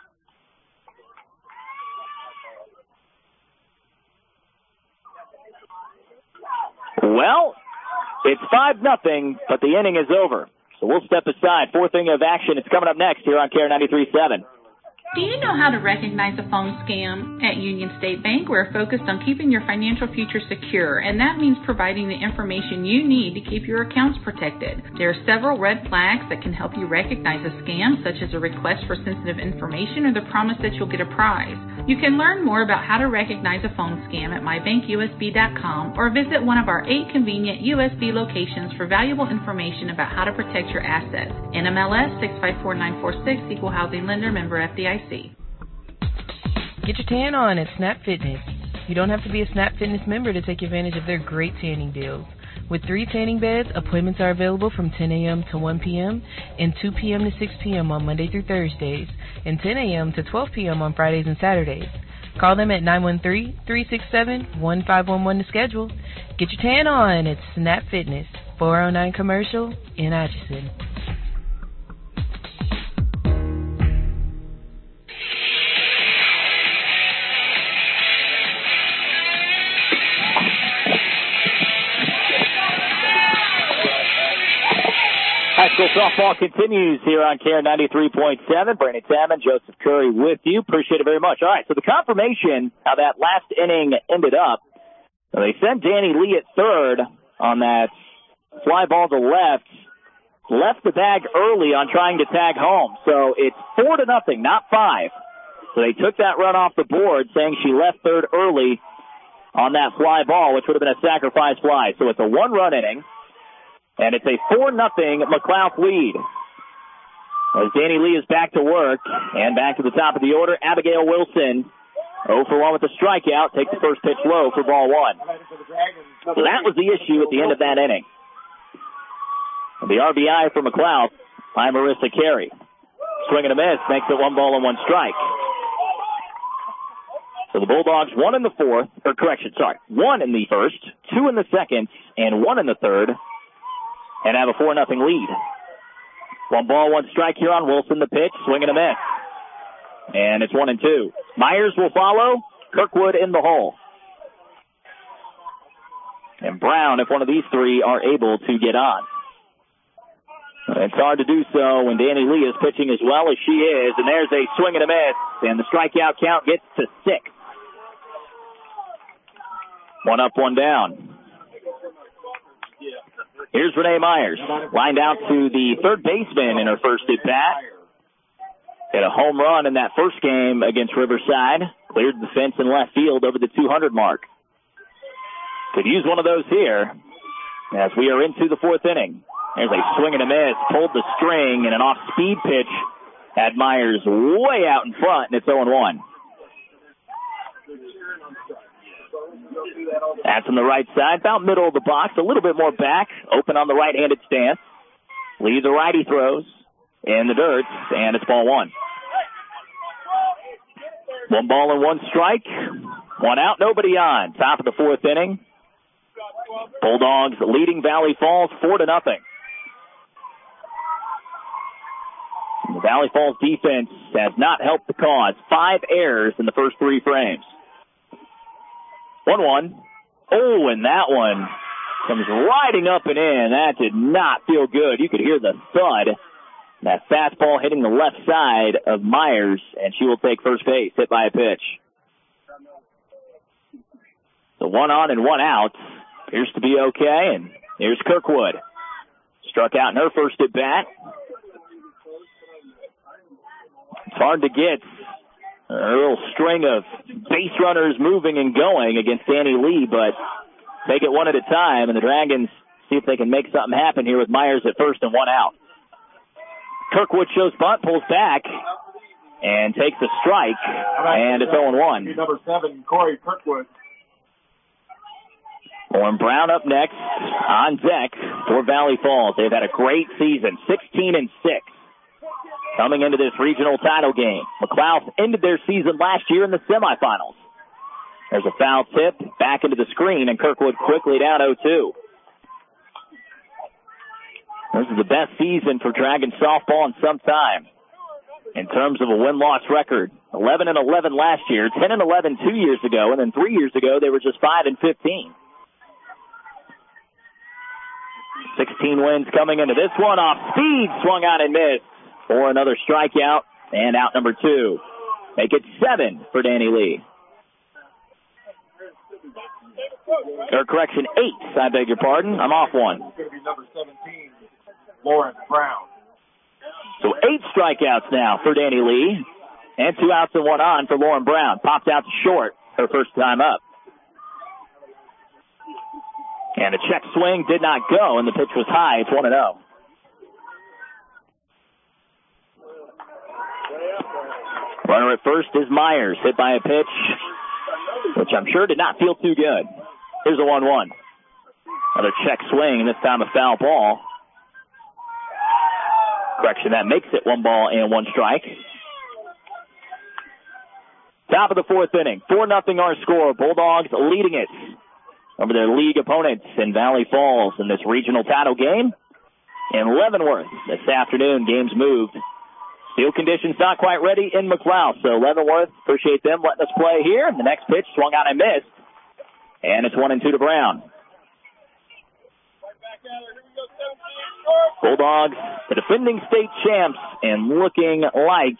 Well, it's five nothing, but the inning is over. So we'll step aside. Fourth inning of action. It's coming up next here on K A R E ninety-three point seven. Do you know how to recognize a phone scam? At Union State Bank, we're focused on keeping your financial future secure, and that means providing the information you need to keep your accounts protected. There are several red flags that can help you recognize a scam, such as a request for sensitive information or the promise that you'll get a prize. You can learn more about how to recognize a phone scam at my bank U S B dot com or visit one of our eight convenient U S B locations for valuable information about how to protect your assets. N M L S six five four nine four six, Equal Housing Lender, member F D I C. Get your tan on at Snap Fitness. You don't have to be a Snap Fitness member to take advantage of their great tanning deals. With three tanning beds, appointments are available from ten a.m. to one p.m. and two p.m. to six p.m. on Monday through Thursdays, and ten a.m. to twelve p.m. on Fridays and Saturdays. Call them at nine one three, three six seven, one five one one to schedule. Get your tan on at Snap Fitness, four oh nine Commercial in Atchison. High school softball continues here on K A R E ninety-three point seven. Brandon Salmon, Joseph Curry with you. Appreciate it very much. All right, so the confirmation how that last inning ended up, they sent Danny Lee at third on that fly ball to left, left the bag early on trying to tag home. So it's four to nothing, not five. So they took that run off the board, saying she left third early on that fly ball, which would have been a sacrifice fly. So it's a one-run inning. And it's a four nothing McLeod lead. As Danny Lee is back to work and back to the top of the order, Abigail Wilson, oh for one with a strikeout, takes the first pitch low for ball one. So that was the issue at the end of that inning. The R B I for McLeod by Marissa Carey. Swing and a miss, makes it one ball and one strike. So the Bulldogs one in the fourth, or correction, sorry, one in the first, two in the second, and one in the third, and have a four nothing lead. One ball, one strike here on Wilson. The pitch, swing and a miss. And it's one and two. Myers will follow. Kirkwood in the hole. And Brown, if one of these three are able to get on. It's hard to do so when Danny Lee is pitching as well as she is. And there's a swing and a miss. And the strikeout count gets to six. One up, one down. Here's Renee Myers, lined out to the third baseman in her first at-bat. Hit a home run in that first game against Riverside. Cleared the fence in left field over the two hundred mark. Could use one of those here as we are into the fourth inning. There's a swing and a miss, pulled the string, and an off-speed pitch had Myers way out in front, and it's oh and one. That's on the right side, about middle of the box, a little bit more back, open on the right-handed stance. Lee, the righty, throws in the dirt, and it's ball one. One ball and one strike, one out, nobody on. Top of the fourth inning. Bulldogs leading Valley Falls four to nothing. The Valley Falls defense has not helped the cause. Five errors in the first three frames. one one. Oh, and that one comes riding up and in. That did not feel good. You could hear the thud. That fastball hitting the left side of Myers, and she will take first base, hit by a pitch. The one on and one out appears to be okay, and here's Kirkwood. Struck out in her first at bat. It's hard to get a little string of base runners moving and going against Danny Lee, but take it one at a time, and the Dragons see if they can make something happen here with Myers at first and one out. Kirkwood shows bunt, pulls back, and takes a strike, and it's oh and one. Number seven, Corey Kirkwood. Warren Brown up next on deck for Valley Falls. They've had a great season, sixteen and six. Coming into this regional title game. McLeod ended their season last year in the semifinals. There's a foul tip back into the screen, and Kirkwood quickly down oh two. This is the best season for Dragon softball in some time in terms of a win-loss record. eleven and eleven last year, ten and eleven two years ago, and then three years ago they were just five and fifteen. sixteen wins coming into this one. Off speed, swung out and missed for another strikeout, and out number two. Make it seven for Danny Lee. Or correction, eight. I beg your pardon. I'm off one. It's going to be number seventeen, Lauren Brown. So eight strikeouts now for Danny Lee, and two outs and one on for Lauren Brown. Popped out to short her first time up. And the check swing did not go, and the pitch was high. It's one and oh. Runner at first is Myers, hit by a pitch, which I'm sure did not feel too good. Here's a one one. Another check swing, and this time a foul ball. Correction, that makes it one ball and one strike. Top of the fourth inning. four nothing our score. Bulldogs leading it over their league opponents in Valley Falls in this regional title game. In Leavenworth this afternoon, games moved. Field conditions not quite ready in McLeod, so Leavenworth, appreciate them letting us play here. The next pitch swung out and missed, and it's one and two to Brown. Bulldogs, the defending state champs, and looking like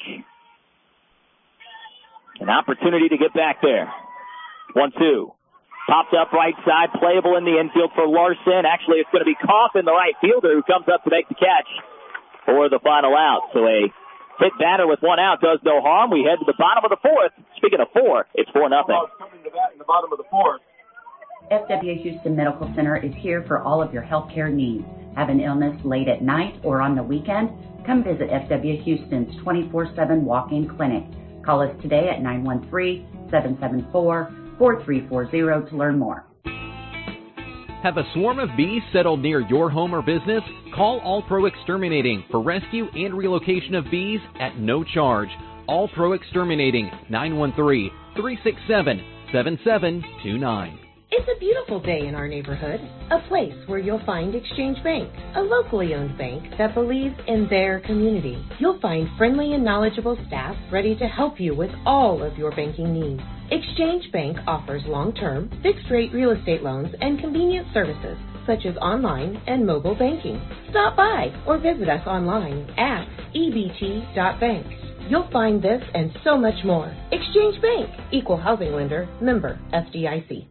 an opportunity to get back there. one two. Popped up right side, playable in the infield for Larson. Actually, it's going to be Coffin, the right fielder, who comes up to make the catch for the final out. So a hit batter with one out does no harm. We head to the bottom of the fourth. Speaking of four, it's four nothing. Coming to that in the bottom of the fourth. F W Houston Medical Center is here for all of your healthcare needs. Have an illness late at night or on the weekend? Come visit F W Houston's twenty-four seven walk-in clinic. Call us today at nine one three, seven seven four, four three four zero to learn more. Have a swarm of bees settled near your home or business? Call All Pro Exterminating for rescue and relocation of bees at no charge. All Pro Exterminating, nine one three, three six seven, seven seven two nine. It's a beautiful day in our neighborhood, a place where you'll find Exchange Bank, a locally owned bank that believes in their community. You'll find friendly and knowledgeable staff ready to help you with all of your banking needs. Exchange Bank offers long-term, fixed-rate real estate loans and convenient services such as online and mobile banking. Stop by or visit us online at e b t dot bank. You'll find this and so much more. Exchange Bank, Equal Housing Lender, member F D I C.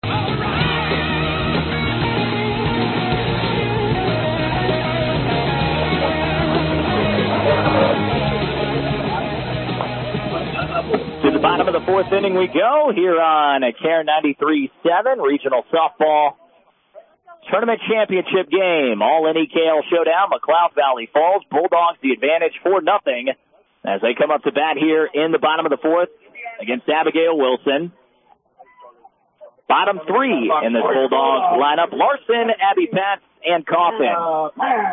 To the bottom of the fourth inning we go here on K A R E ninety-three point seven, Regional Softball Tournament Championship game. All N E K L showdown, McLeod Valley Falls. Bulldogs the advantage four nothing as they come up to bat here in the bottom of the fourth against Abigail Wilson. Bottom three in this Bulldogs lineup, Larson, Abby Patz, and Coffin.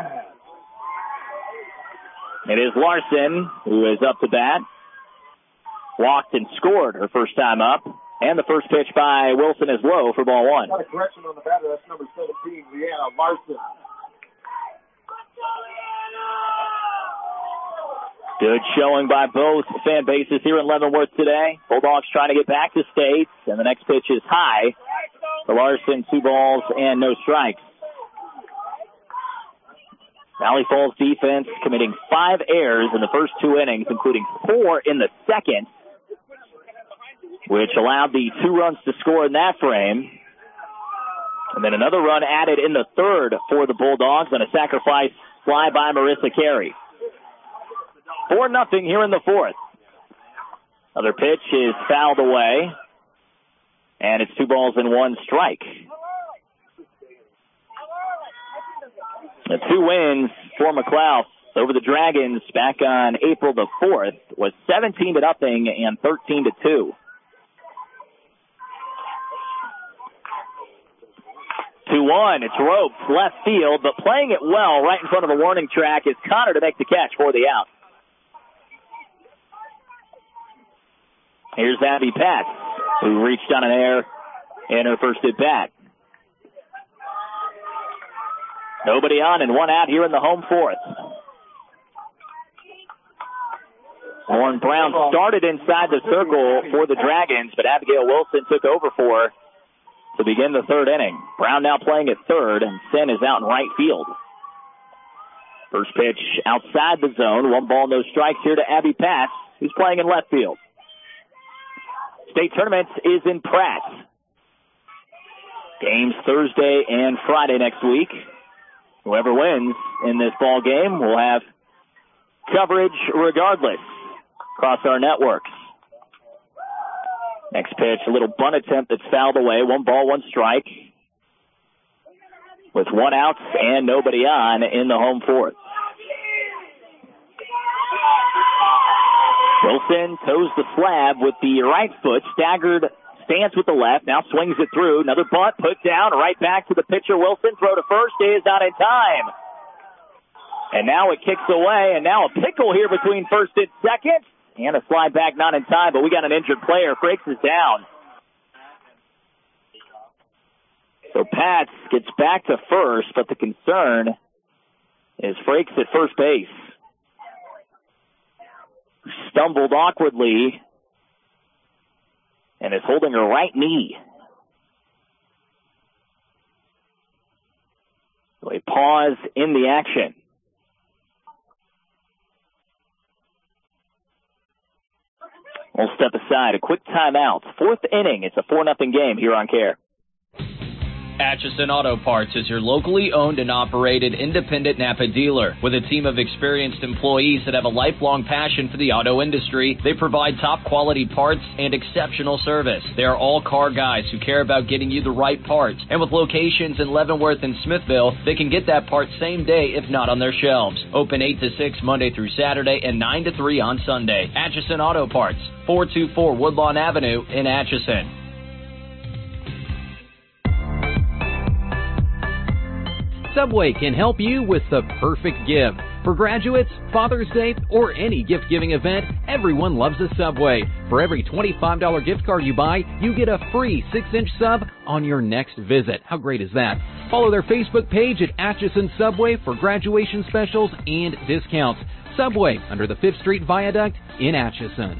It is Larson who is up to bat. Walked and scored her first time up. And the first pitch by Wilson is low for ball one. Got a correction on the batter. That's number seventeen, Leanna Larson. Good showing by both fan bases here in Leavenworth today. Bulldogs trying to get back to state. And the next pitch is high for Larson, two balls and no strikes. Valley Falls defense committing five errors in the first two innings, including four in the second, which allowed the two runs to score in that frame. And then another run added in the third for the Bulldogs on a sacrifice fly by Marissa Carey. four nothing here in the fourth. Another pitch is fouled away, and it's two balls and one strike. The two wins for McLeod over the Dragons back on April the fourth was seventeen to nothing and thirteen to two. two one, it's roped left field, but playing it well right in front of the warning track is Connor to make the catch for the out. Here's Abby Patz who reached on an air in her first at bat. Nobody on and one out here in the home fourth. Lauren Brown started inside the circle for the Dragons, but Abigail Wilson took over for her to begin the third inning. Brown now playing at third, and Sin is out in right field. First pitch outside the zone. One ball, no strikes here to Abby Pass, who's playing in left field. State tournament is in Pratt. Games Thursday and Friday next week. Whoever wins in this ball game will have coverage regardless across our networks. Next pitch, a little bunt attempt that's fouled away. One ball, one strike. With one out and nobody on in the home fourth. Wilson toes the slab with the right foot, staggered stance with the left, now swings it through. Another bunt, put down, right back to the pitcher. Wilson, throw to first, is not in time. And now it kicks away, and now a pickle here between first and second. And a slide back, not in time, but we got an injured player. Frakes is down. So Pats gets back to first, but the concern is Frakes at first base. Stumbled awkwardly and is holding her right knee. So a pause in the action. We'll step aside. A quick timeout. Fourth inning. It's a four nothing game here on Care. Atchison Auto Parts is your locally owned and operated independent Napa dealer. With a team of experienced employees that have a lifelong passion for the auto industry, they provide top quality parts and exceptional service. They are all car guys who care about getting you the right parts. And with locations in Leavenworth and Smithville, they can get that part same day if not on their shelves. Open eight to six Monday through Saturday and nine to three on Sunday. Atchison Auto Parts, four two four Woodlawn Avenue in Atchison. Subway can help you with the perfect gift. For graduates, Father's Day, or any gift-giving event, everyone loves a Subway. For every twenty-five dollars gift card you buy, you get a free six inch sub on your next visit. How great is that? Follow their Facebook page at Atchison Subway for graduation specials and discounts. Subway, under the fifth Street Viaduct in Atchison.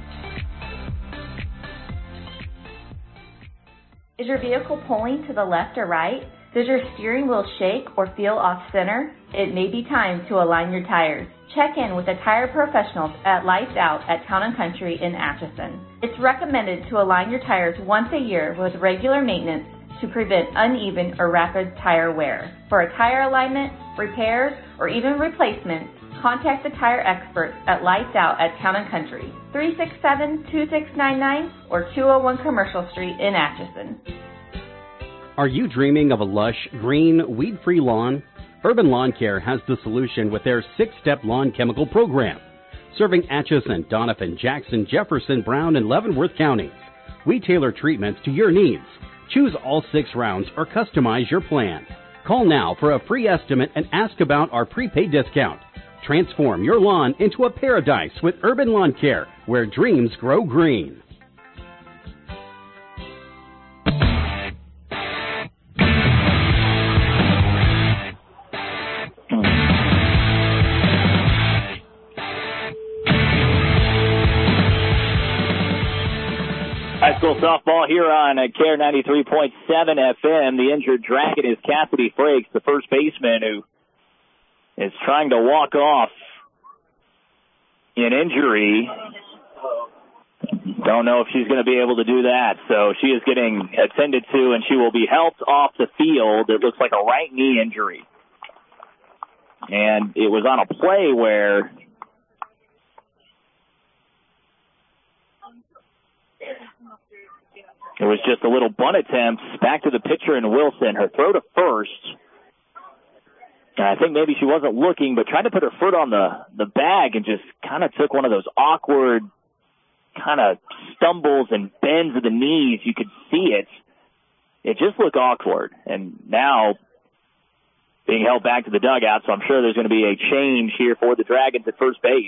Is your vehicle pulling to the left or right? Does your steering wheel shake or feel off center? It may be time to align your tires. Check in with the tire professionals at Lights Out at Town and Country in Atchison. It's recommended to align your tires once a year with regular maintenance to prevent uneven or rapid tire wear. For a tire alignment, repairs, or even replacements, contact the tire experts at Lights Out at Town and Country, three six seven, two six nine nine or two oh one Commercial Street in Atchison. Are you dreaming of a lush, green, weed-free lawn? Urban Lawn Care has the solution with their six-step lawn chemical program, serving Atchison, Donovan, Jackson, Jefferson, Brown, and Leavenworth counties. We tailor treatments to your needs. Choose all six rounds or customize your plan. Call now for a free estimate and ask about our prepaid discount. Transform your lawn into a paradise with Urban Lawn Care, where dreams grow green. High school softball here on Care ninety-three point seven F M. The injured Dragon is Cassidy Frakes, the first baseman who is trying to walk off in injury. Don't know if she's going to be able to do that. So she is getting attended to, and she will be helped off the field. It looks like a right knee injury. And it was on a play where it was just a little bunt attempt back to the pitcher and Wilson. Her throw to first. And I think maybe she wasn't looking, but tried to put her foot on the, the bag and just kind of took one of those awkward kind of stumbles and bends of the knees. You could see it. It just looked awkward. And now being held back to the dugout, so I'm sure there's going to be a change here for the Dragons at first base.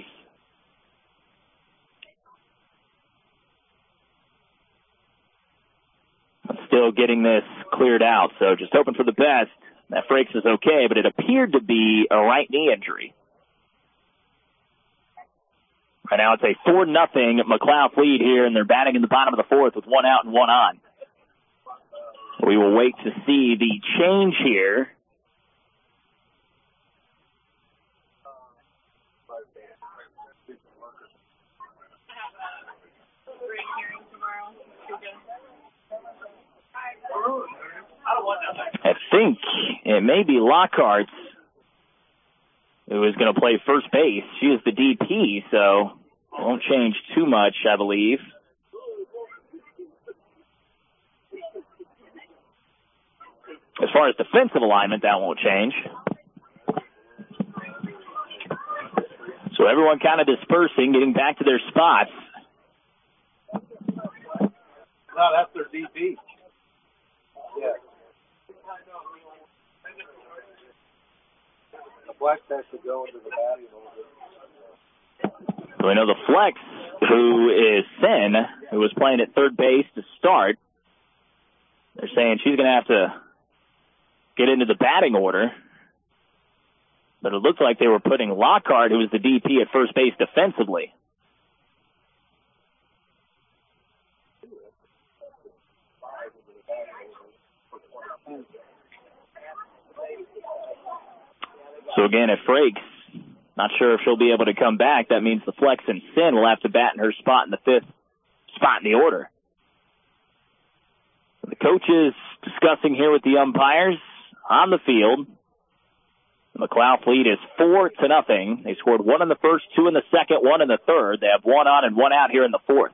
still getting this cleared out. So just hoping for the best. That Frakes is okay, but it appeared to be a right knee injury. Right now it's a four nothing McLeod lead here, and they're batting in the bottom of the fourth with one out and one on. We will wait to see the change here. I think it may be Lockhart who is going to play first base. She is the D P, so it won't change too much, I believe. As far as defensive alignment, that won't change. So everyone kind of dispersing, getting back to their spots. No, that's their D P. Yeah. The flex has to go into the batting order. So we know the flex, who is Sin, who was playing at third base to start. They're saying she's going to have to get into the batting order. But it looked like they were putting Lockhart, who was the D P, at first base defensively. So again, if Frakes, not sure if she'll be able to come back, that means the flex and Sin will have to bat in her spot in the fifth spot in the order. The coaches discussing here with the umpires on the field. The McLeod lead is four to nothing. They scored one in the first, two in the second, one in the third. They have one on and one out here in the fourth.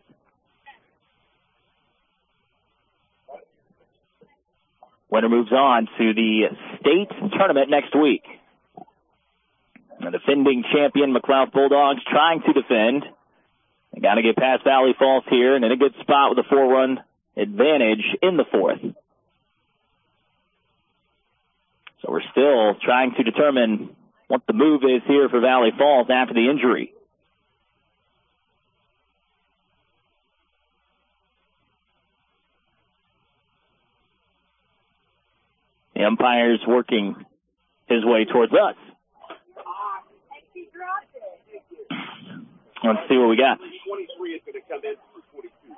Winner moves on to the state tournament next week. The defending champion McLeod Bulldogs trying to defend. They got to get past Valley Falls here and in a good spot with a four-run advantage in the fourth. So we're still trying to determine what the move is here for Valley Falls after the injury. The umpire's working his way towards us. Let's see what we got. twenty-three is going to come in for twenty-two.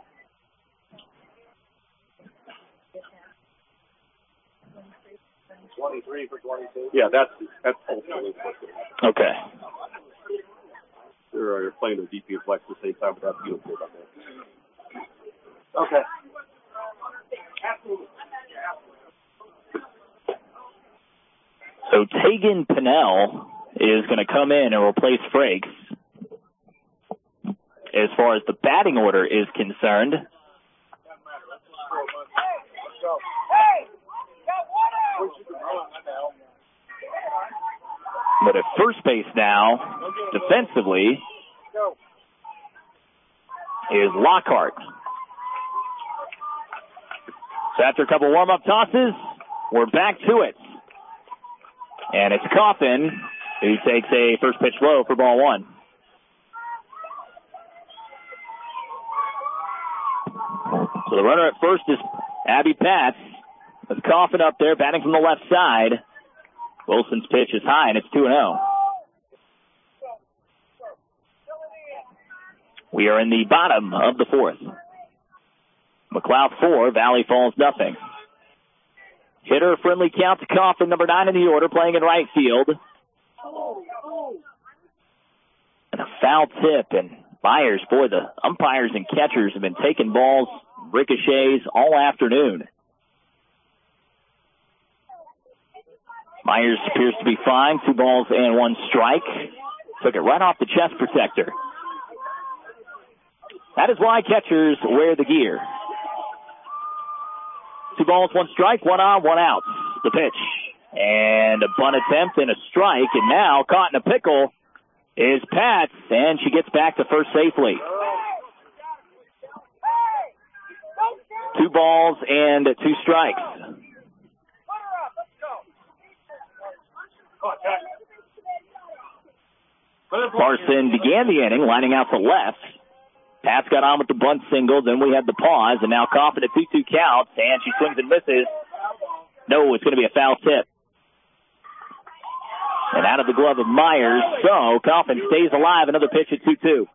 twenty-three for twenty-two? Yeah, that's that's ultimately what's going to happen. Okay. They're, they're playing the D P and flex at the same time, but that's the okay about that. Okay. So Tegan Pinnell is going to come in and replace Frakes. As far as the batting order is concerned, but at first base now, defensively, is Lockhart. So after a couple warm-up tosses, we're back to it. And it's Coffin who takes a first pitch low for ball one. So the runner at first is Abby Pats. With Coffin up there, batting from the left side. Wilson's pitch is high, and it's two and oh. We are in the bottom of the fourth. McLeod four, Valley Falls nothing. Hitter friendly count to Coffin, number nine in the order, playing in right field. And a foul tip, and Myers, boy, the umpires and catchers have been taking balls, ricochets all afternoon. Myers appears to be fine. Two balls and one strike. Took it right off the chest protector. That is why catchers wear the gear. Two balls, one strike, one on, one out. The pitch. And a bunt attempt and a strike. And now, caught in a pickle is Pats, and she gets back to first safely. Two balls and two strikes. Carson began the inning lining out to left. Pats got on with the bunt single, then we had the pause, and now Coffin at two two counts, and she swings and misses. No, it's going to be a foul tip. And out of the glove of Myers, so Coffin stays alive, another pitch at two two.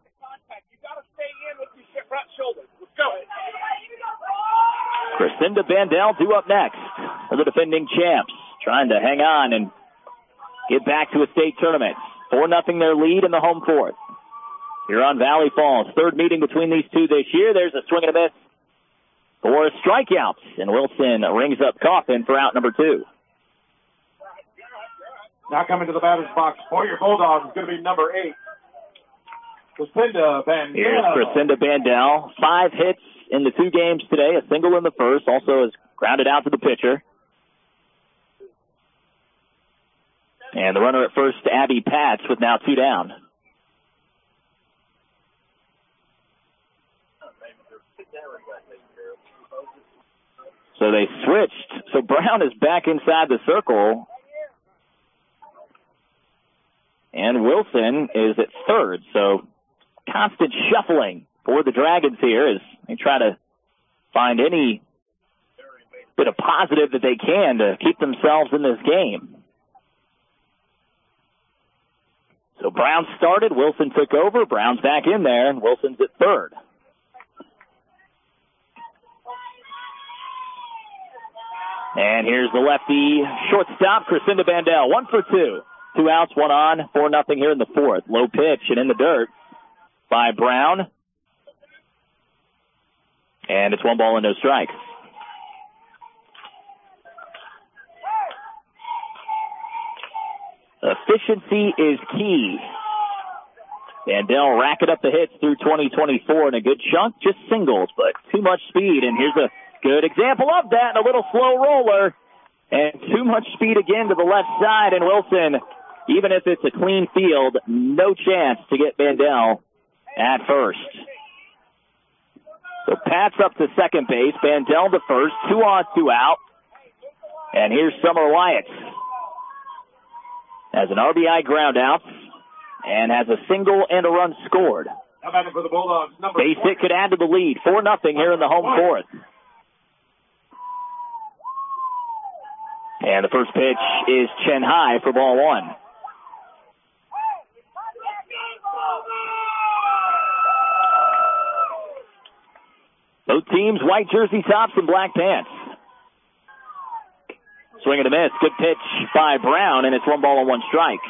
Crescenda Bandel due up next for the defending champs, trying to hang on and get back to a state tournament. four nothing their lead in the home fourth. Here on Valley Falls, third meeting between these two this year. There's a swing and a miss for a strikeout, and Wilson rings up Coffin for out number two. Now coming to the batter's box for your Bulldogs is going to be number eight, Crescenda Bandel. Here's Crescenda Bandel. Five hits in the two games today, a single in the first, also has grounded out to the pitcher. And the runner at first, Abby Pats, with now two down. So they switched. So Brown is back inside the circle. And Wilson is at third. So constant shuffling for the Dragons here as they try to find any bit of positive that they can to keep themselves in this game. So Brown started, Wilson took over, Brown's back in there, and Wilson's at third. And here's the lefty shortstop, Crescenda Bandel, one for two. Two outs, one on, four nothing here in the fourth. Low pitch and in the dirt by Brown. And it's one ball and no strikes. Efficiency is key. Bandel racking up the hits through twenty twenty-four in a good chunk, just singles, but too much speed. And here's a good example of that, a little slow roller. And too much speed again to the left side, and Wilson, even if it's a clean field, no chance to get Bandel at first. So Pats up to second base, Bandel to first, two on, two out. And here's Summer Wyatt. Has an R B I ground out and has a single and a run scored. How about it for the Bulldogs? Number Base hit could add to the lead, four nothing here in the home fourth. And the first pitch is chin high for ball one. Both teams, white jersey tops and black pants. Swing and a miss. Good pitch by Brown, and it's one ball and one strike.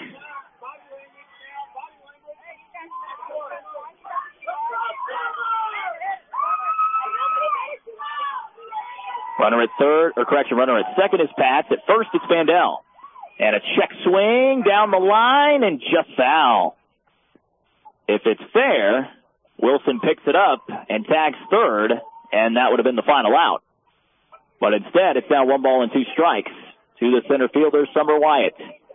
Runner at third, or correction, runner at second is Pats. At first, it's Bandel. And a check swing down the line and just foul. If it's fair, Wilson picks it up and tags third, and that would have been the final out. But instead, it's now one ball and two strikes to the center fielder, Summer Wyatt.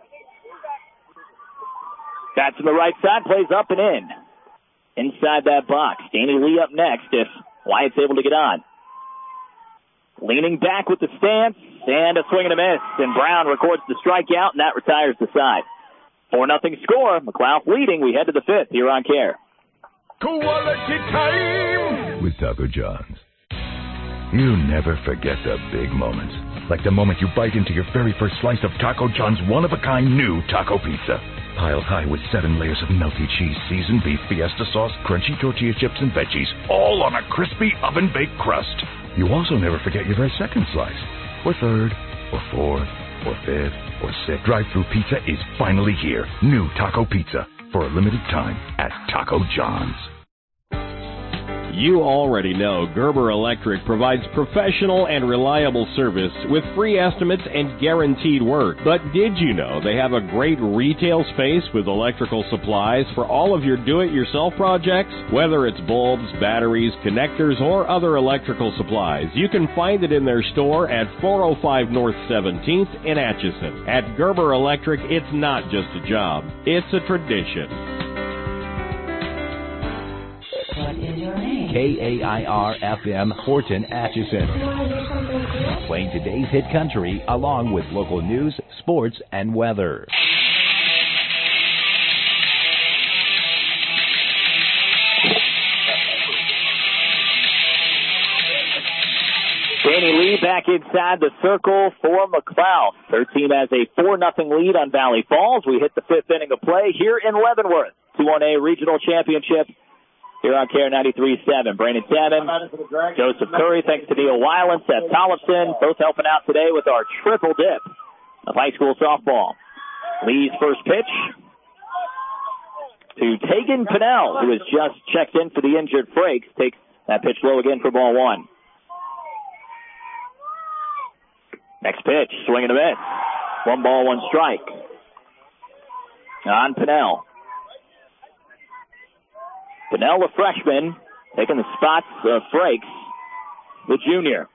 Bats from the right side, plays up and in. Inside that box. Danny Lee up next if Wyatt's able to get on. Leaning back with the stance, and a swing and a miss. And Brown records the strikeout, and that retires the side. four nothing score. McLeod leading. We head to the fifth here on Care. Quality time with Taco John's. You never forget the big moments. Like the moment you bite into your very first slice of Taco John's one-of-a-kind new taco pizza. Piled high with seven layers of melty cheese, seasoned beef, fiesta sauce, crunchy tortilla chips, and veggies, all on a crispy oven-baked crust. You also never forget your very second slice, or third, or fourth, or fifth, or sixth. Drive-thru pizza is finally here. New taco pizza for a limited time at Taco John's. You already know Gerber Electric provides professional and reliable service with free estimates and guaranteed work. But did you know they have a great retail space with electrical supplies for all of your do-it-yourself projects? Whether it's bulbs, batteries, connectors, or other electrical supplies, you can find it in their store at four oh five North seventeenth in Atchison. At Gerber Electric, it's not just a job, it's a tradition. What is your name? K A I R F M Horton Atchison. Playing today's hit country along with local news, sports, and weather. Lee back inside the circle for McLeod. Their team has a four nothing lead on Valley Falls. We hit the fifth inning of play here in Leavenworth. two one A Regional Championship here on K R ninety-three point seven. Brandon Salmon, Joseph Curry, thanks to Neil Weiland, Seth Tollefson, both helping out today with our triple dip of high school softball. Lee's first pitch to Tegan Pinnell, who has just checked in for the injured Frakes. Takes that pitch low again for ball one. Next pitch, swing and a miss. One ball, one strike. On Pinnell. Pinnell, a freshman, taking the spots of Frakes, the junior.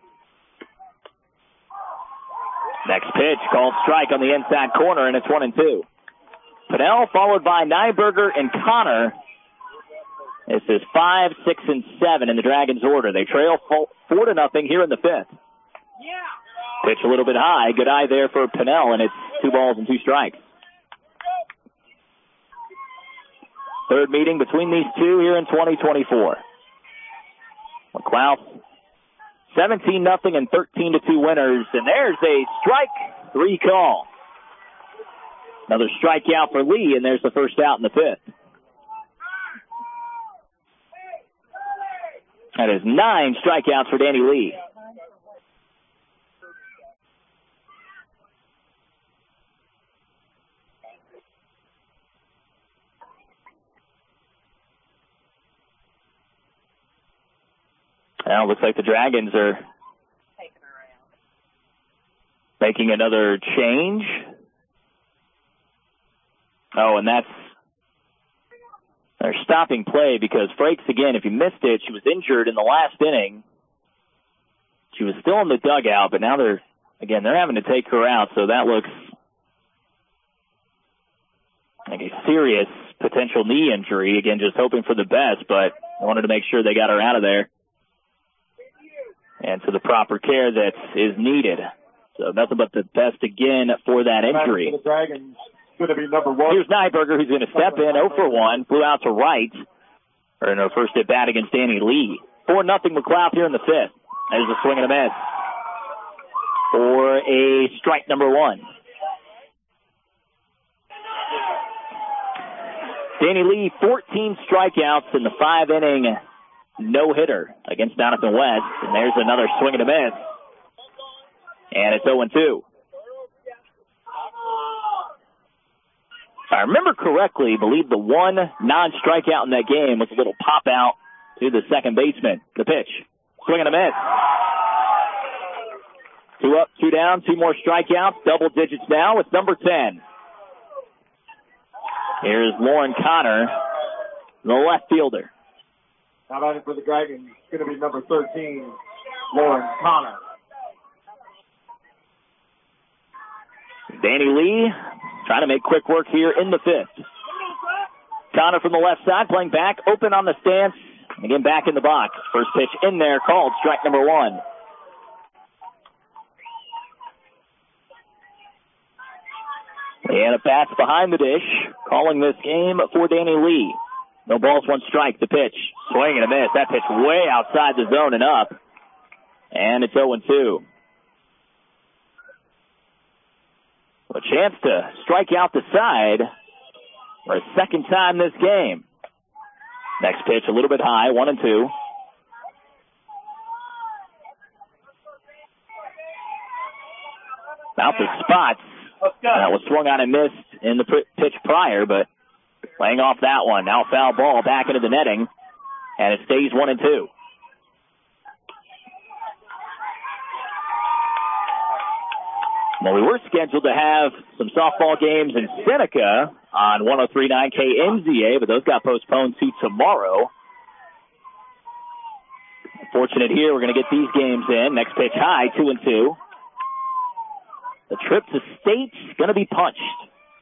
Next pitch, called strike on the inside corner, and it's one and two. Pinnell followed by Nyberger and Connor. This is five, six, and seven in the Dragons' order. They trail four to nothing here in the fifth. Pitch a little bit high. Good eye there for Pinnell, and it's two balls and two strikes. Third meeting between these two here in twenty twenty-four. McLeod, seventeen nothing and thirteen to two winners, and there's a strike three call. Another strikeout for Lee, and there's the first out in the fifth. That is nine strikeouts for Danny Lee. Now it looks like the Dragons are making another change. Oh, and that's they're stopping play because Frakes, again, if you missed it, she was injured in the last inning. She was still in the dugout, but now they're, again, they're having to take her out, so that looks like a serious potential knee injury. Again, just hoping for the best, but I wanted to make sure they got her out of there and to the proper care that is needed. So nothing but the best again for that injury. The Dragons going to be number one. Here's Nyberger, who's going to step in oh for one, flew out to right, or in her first at bat against Danny Lee. four nothing McLeod here in the fifth. There's a swing and a miss for a strike number one. Danny Lee, fourteen strikeouts in the five-inning no-hitter against Doniphan West. And there's another swing and a miss. And it's oh and two. If I remember correctly, I believe the one non-strikeout in that game was a little pop-out to the second baseman. The pitch. Swing and a miss. Two up, two down, two more strikeouts. Double digits now with number ten. Here's Lauren Connor, the left fielder. Now batting for the Dragons, it's going to be number thirteen, Lauren Connor. Danny Lee trying to make quick work here in the fifth. Connor from the left side playing back, open on the stance, and again back in the box. First pitch in there, called strike number one. And a bats behind the dish, calling this game for Danny Lee. No balls, one strike. The pitch, swing and a miss. That pitch way outside the zone and up. And it's oh and two. A chance to strike out the side for a second time this game. Next pitch, a little bit high, one and two. Out the spots. That was swung on and missed in the pitch prior, but playing off that one. Now foul ball back into the netting, and it stays one and two. Now, we were scheduled to have some softball games in Seneca on one oh three point nine K M Z A, but those got postponed to tomorrow. Fortunate here, we're going to get these games in. Next pitch high, two and two. The trip to state's going to be punched.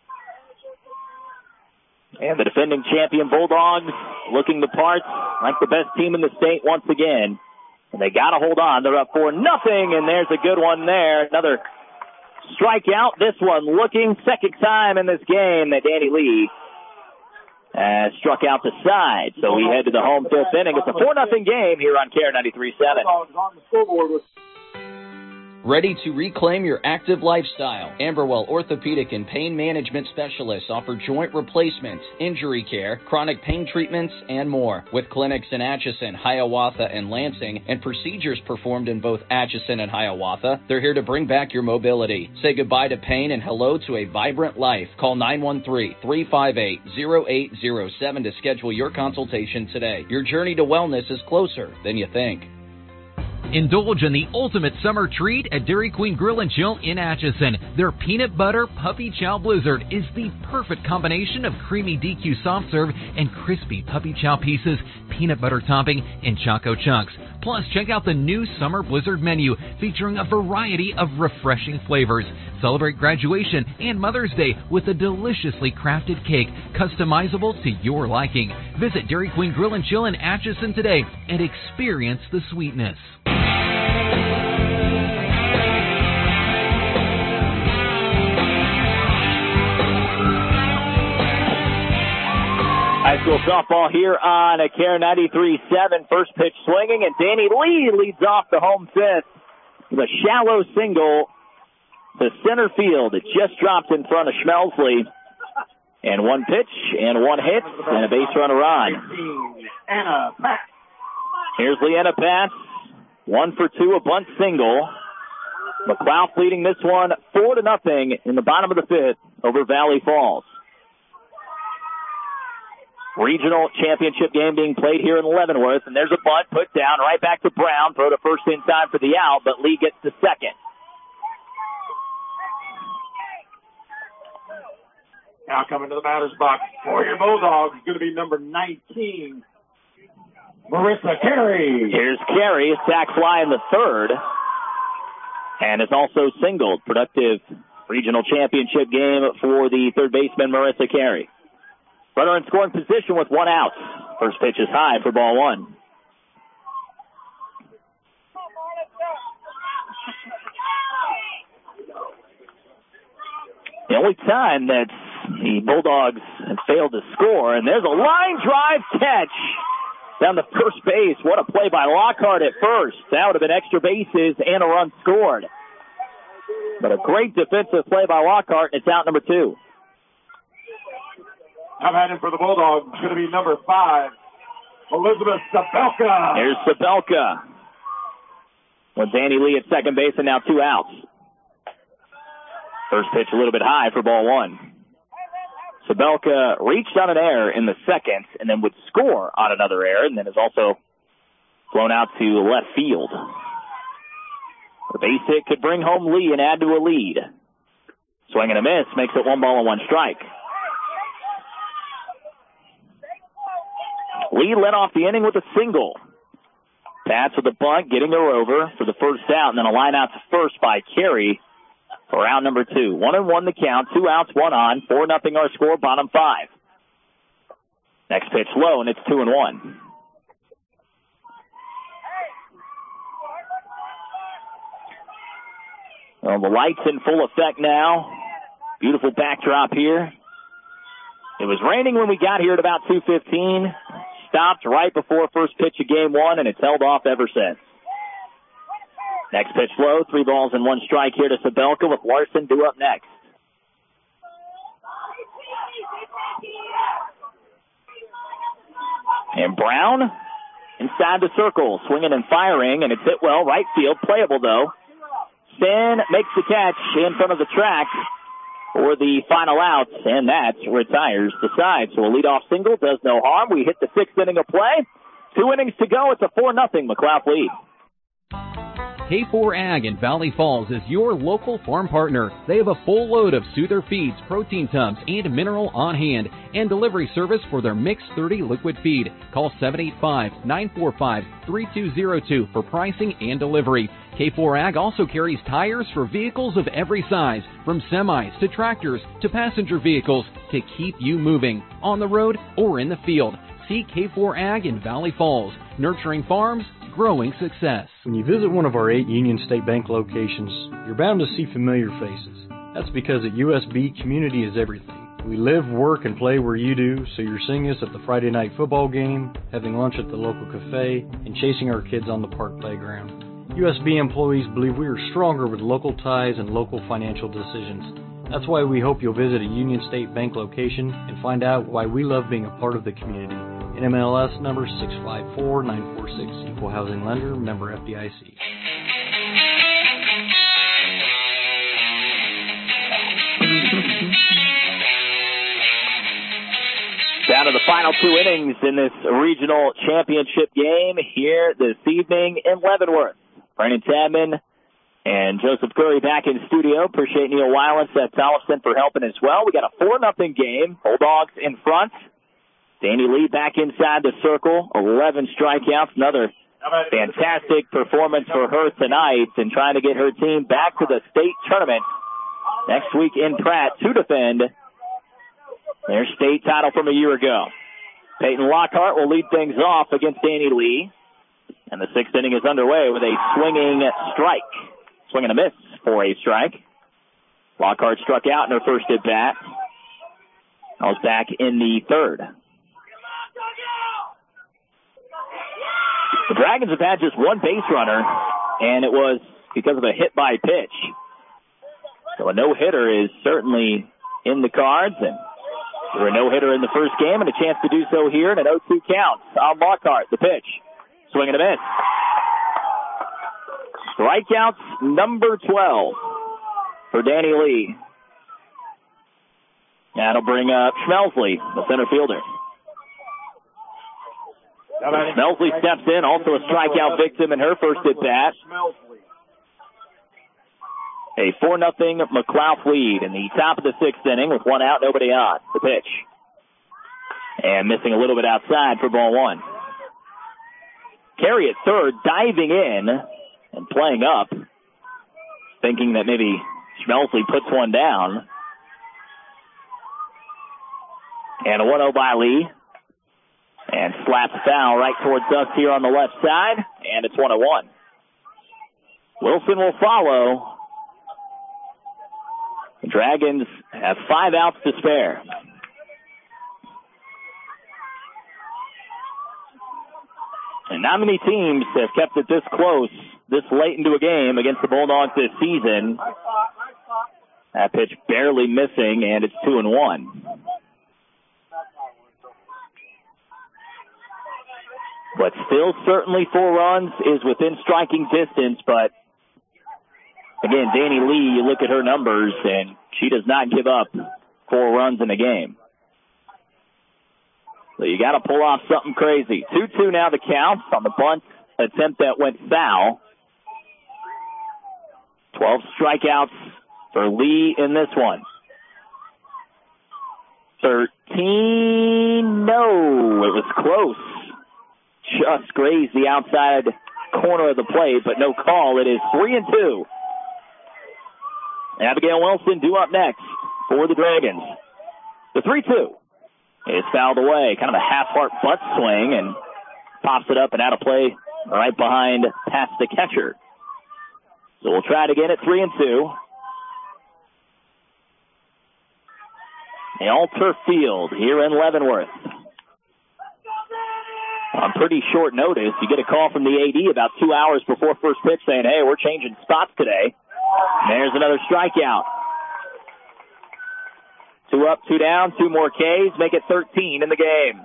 And the defending champion Bulldogs looking the part like the best team in the state once again. And they got to hold on. They're up four nothing, and there's a good one there. Another strikeout. This one looking second time in this game that Danny Lee has struck out the side. So we head to the home fifth inning. It's a four nothing game here on K R ninety-three point seven. Ready to reclaim your active lifestyle? Amberwell Orthopedic and Pain Management Specialists offer joint replacement, injury care, chronic pain treatments, and more. With clinics in Atchison, Hiawatha, and Lansing, and procedures performed in both Atchison and Hiawatha, they're here to bring back your mobility. Say goodbye to pain and hello to a vibrant life. Call nine one three, three five eight, zero eight zero seven to schedule your consultation today. Your journey to wellness is closer than you think. Indulge in the ultimate summer treat at Dairy Queen Grill and Chill in Atchison. Their peanut butter puppy chow blizzard is the perfect combination of creamy D Q soft serve and crispy puppy chow pieces, peanut butter topping, and choco chunks. Plus, check out the new summer blizzard menu featuring a variety of refreshing flavors. Celebrate graduation and Mother's Day with a deliciously crafted cake customizable to your liking. Visit Dairy Queen Grill and Chill in Atchison today and experience the sweetness. High school softball here on a K A R E ninety-three point seven. First pitch swinging, and Danny Lee leads off the home fifth with a shallow single to center field. It just dropped in front of Schmelsley. And one pitch and one hit and a base runner on. Anna Pass. Here's Leanna Pass. One for two, a bunt single. McLeod leading this one four to nothing in the bottom of the fifth over Valley Falls. Regional championship game being played here in Leavenworth, and there's a bunt put down right back to Brown. Throw to first in time for the out, but Lee gets to second. Now coming to the batter's box for your Bulldogs is going to be number nineteen, Marissa Carey. Here's Carey, sack fly in the third, and is also singled. Productive regional championship game for the third baseman, Marissa Carey. Runner in scoring position with one out. First pitch is high for ball one. The only time that the Bulldogs have failed to score, and there's a line drive catch down the first base. What a play by Lockhart at first. That would have been extra bases and a run scored. But a great defensive play by Lockhart, and it's out number two. I'm heading for the Bulldogs. It's going to be number five, Elizabeth Sabelka. Here's Sabelka. With Danny Lee at second base and now two outs. First pitch a little bit high for ball one. Sabelka reached on an error in the second and then would score on another error and then is also flown out to left field. The base hit could bring home Lee and add to a lead. Swing and a miss makes it one ball and one strike. Lee led off the inning with a single. Pats with a bunt, getting her over for the first out, and then a line out to first by Carey for round number two. One and one the count, two outs, one on, four nothing our score, bottom five. Next pitch low, and it's two and one. Well, the lights in full effect now. Beautiful backdrop here. It was raining when we got here at about two fifteen. Stopped right before first pitch of game one, and it's held off ever since. Next pitch low, three balls and one strike here to Sabelka with Larson due up next. And Brown inside the circle, swinging and firing, and it's hit well, right field, playable though. Sin makes the catch in front of the track for the final out, and that retires the side. So a leadoff single does no harm. We hit the sixth inning of play. Two innings to go. It's a four nothing McLeod lead. K four Ag in Valley Falls is your local farm partner. They have a full load of Soother feeds, protein tubs, and mineral on hand, and delivery service for their Mix thirty liquid feed. Call seven eight five, nine four five, three two zero two for pricing and delivery. K four Ag also carries tires for vehicles of every size, from semis to tractors to passenger vehicles, to keep you moving on the road or in the field. See K four Ag in Valley Falls, nurturing farms, growing success. When you visit one of our eight Union State Bank locations, you're bound to see familiar faces. That's because at U S B, community is everything. We live, work, and play where you do, so you're seeing us at the Friday night football game, having lunch at the local cafe, and chasing our kids on the park playground. U S B employees believe we are stronger with local ties and local financial decisions. That's why we hope you'll visit a Union State Bank location and find out why we love being a part of the community. N M L S number six five four nine four six, Equal Housing Lender, member F D I C. Down to the final two innings in this regional championship game here this evening in Leavenworth. Brandon Tadman and Joseph Curry back in studio. Appreciate Neil Weiland, Seth Tollefson for helping as well. We got a four nothing game. Bulldogs in front. Danny Lee back inside the circle. eleven strikeouts. Another fantastic performance for her tonight and trying to get her team back to the state tournament next week in Pratt to defend their state title from a year ago. Peyton Lockhart will lead things off against Danny Lee. And the sixth inning is underway with a swinging strike. Swing and a miss for a strike. Lockhart struck out in her first at bat. I was back in the third. The Dragons have had just one base runner, and it was because of a hit by pitch. So a no-hitter is certainly in the cards, and there were a no-hitter in the first game and a chance to do so here in an oh two count on Lockhart. The pitch. Swing and a miss. Strikeouts number twelve for Danny Lee. That'll bring up Schmelsley, the center fielder. Schmelsley steps in, also a strikeout victim in her first at bat. A four nothing McLouth lead in the top of the sixth inning with one out, nobody on. The pitch. And missing a little bit outside for ball one. Carey at third, diving in and playing up, thinking that maybe Schmelsley puts one down. And a one oh by Lee. And slaps foul right towards us here on the left side. And it's one oh one. Wilson will follow. The Dragons have five outs to spare. And not many teams have kept it this close, this late into a game against the Bulldogs this season. That pitch barely missing, and it's two and one. But still, certainly four runs is within striking distance, but again, Danny Lee, you look at her numbers, and she does not give up four runs in a game. So you got to pull off something crazy. two two now the count on the bunt attempt that went foul. twelve strikeouts for Lee in this one. thirteen, no, it was close. Just grazed the outside corner of the plate, but no call. It is three and two. Abigail Wilson due up next for the Dragons. The three two is fouled away. Kind of a half-heart butt swing and pops it up and out of play right behind past the catcher. So we'll try it again at three and two. The all-turf field here in Leavenworth. On pretty short notice, you get a call from the A D about two hours before first pitch saying, hey, we're changing spots today. And there's another strikeout. Two up, two down, two more Ks, make it thirteen in the game.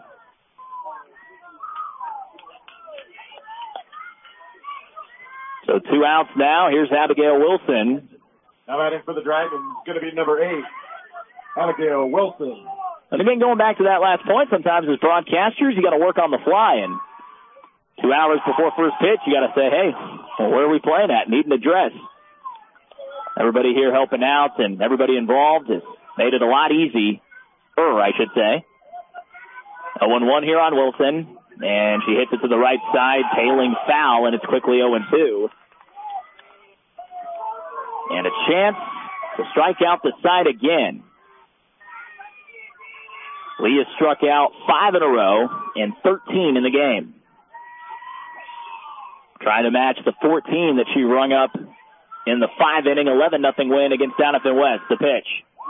So two outs now. Here's Abigail Wilson. Now batting for the Dragons, going to be number eight, Abigail Wilson. And again, going back to that last point, sometimes as broadcasters, you got to work on the fly. And two hours before first pitch, you got to say, hey, well, where are we playing at? Need an address. Everybody here helping out and everybody involved has made it a lot easier, I should say. oh one one here on Wilson, and she hits it to the right side, tailing foul, and it's quickly oh and two. And a chance to strike out the side again. Lee has struck out five in a row and thirteen in the game. Trying to match the fourteen that she rung up in the five-inning, eleven nothing win against Doniphan West. The pitch.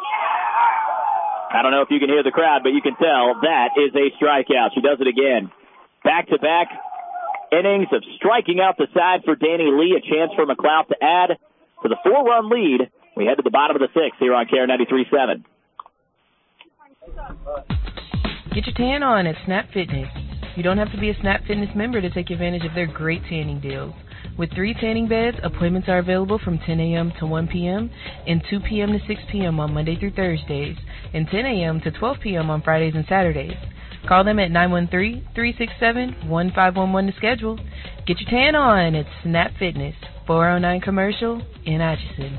I don't know if you can hear the crowd, but you can tell that is a strikeout. She does it again. Back-to-back innings of striking out the side for Danny Lee. A chance for McLeod to add to the four-run lead. We head to the bottom of the sixth here on K R ninety-three point seven. Get your tan on at Snap Fitness. You don't have to be a Snap Fitness member to take advantage of their great tanning deals. With three tanning beds, appointments are available from ten a.m. to one p.m. and two p.m. to six p.m. on Monday through Thursdays, and ten a.m. to twelve p.m. on Fridays and Saturdays. Call them at nine one three, three six seven, one five one one to schedule. Get your tan on at Snap Fitness, four oh nine Commercial in Atchison.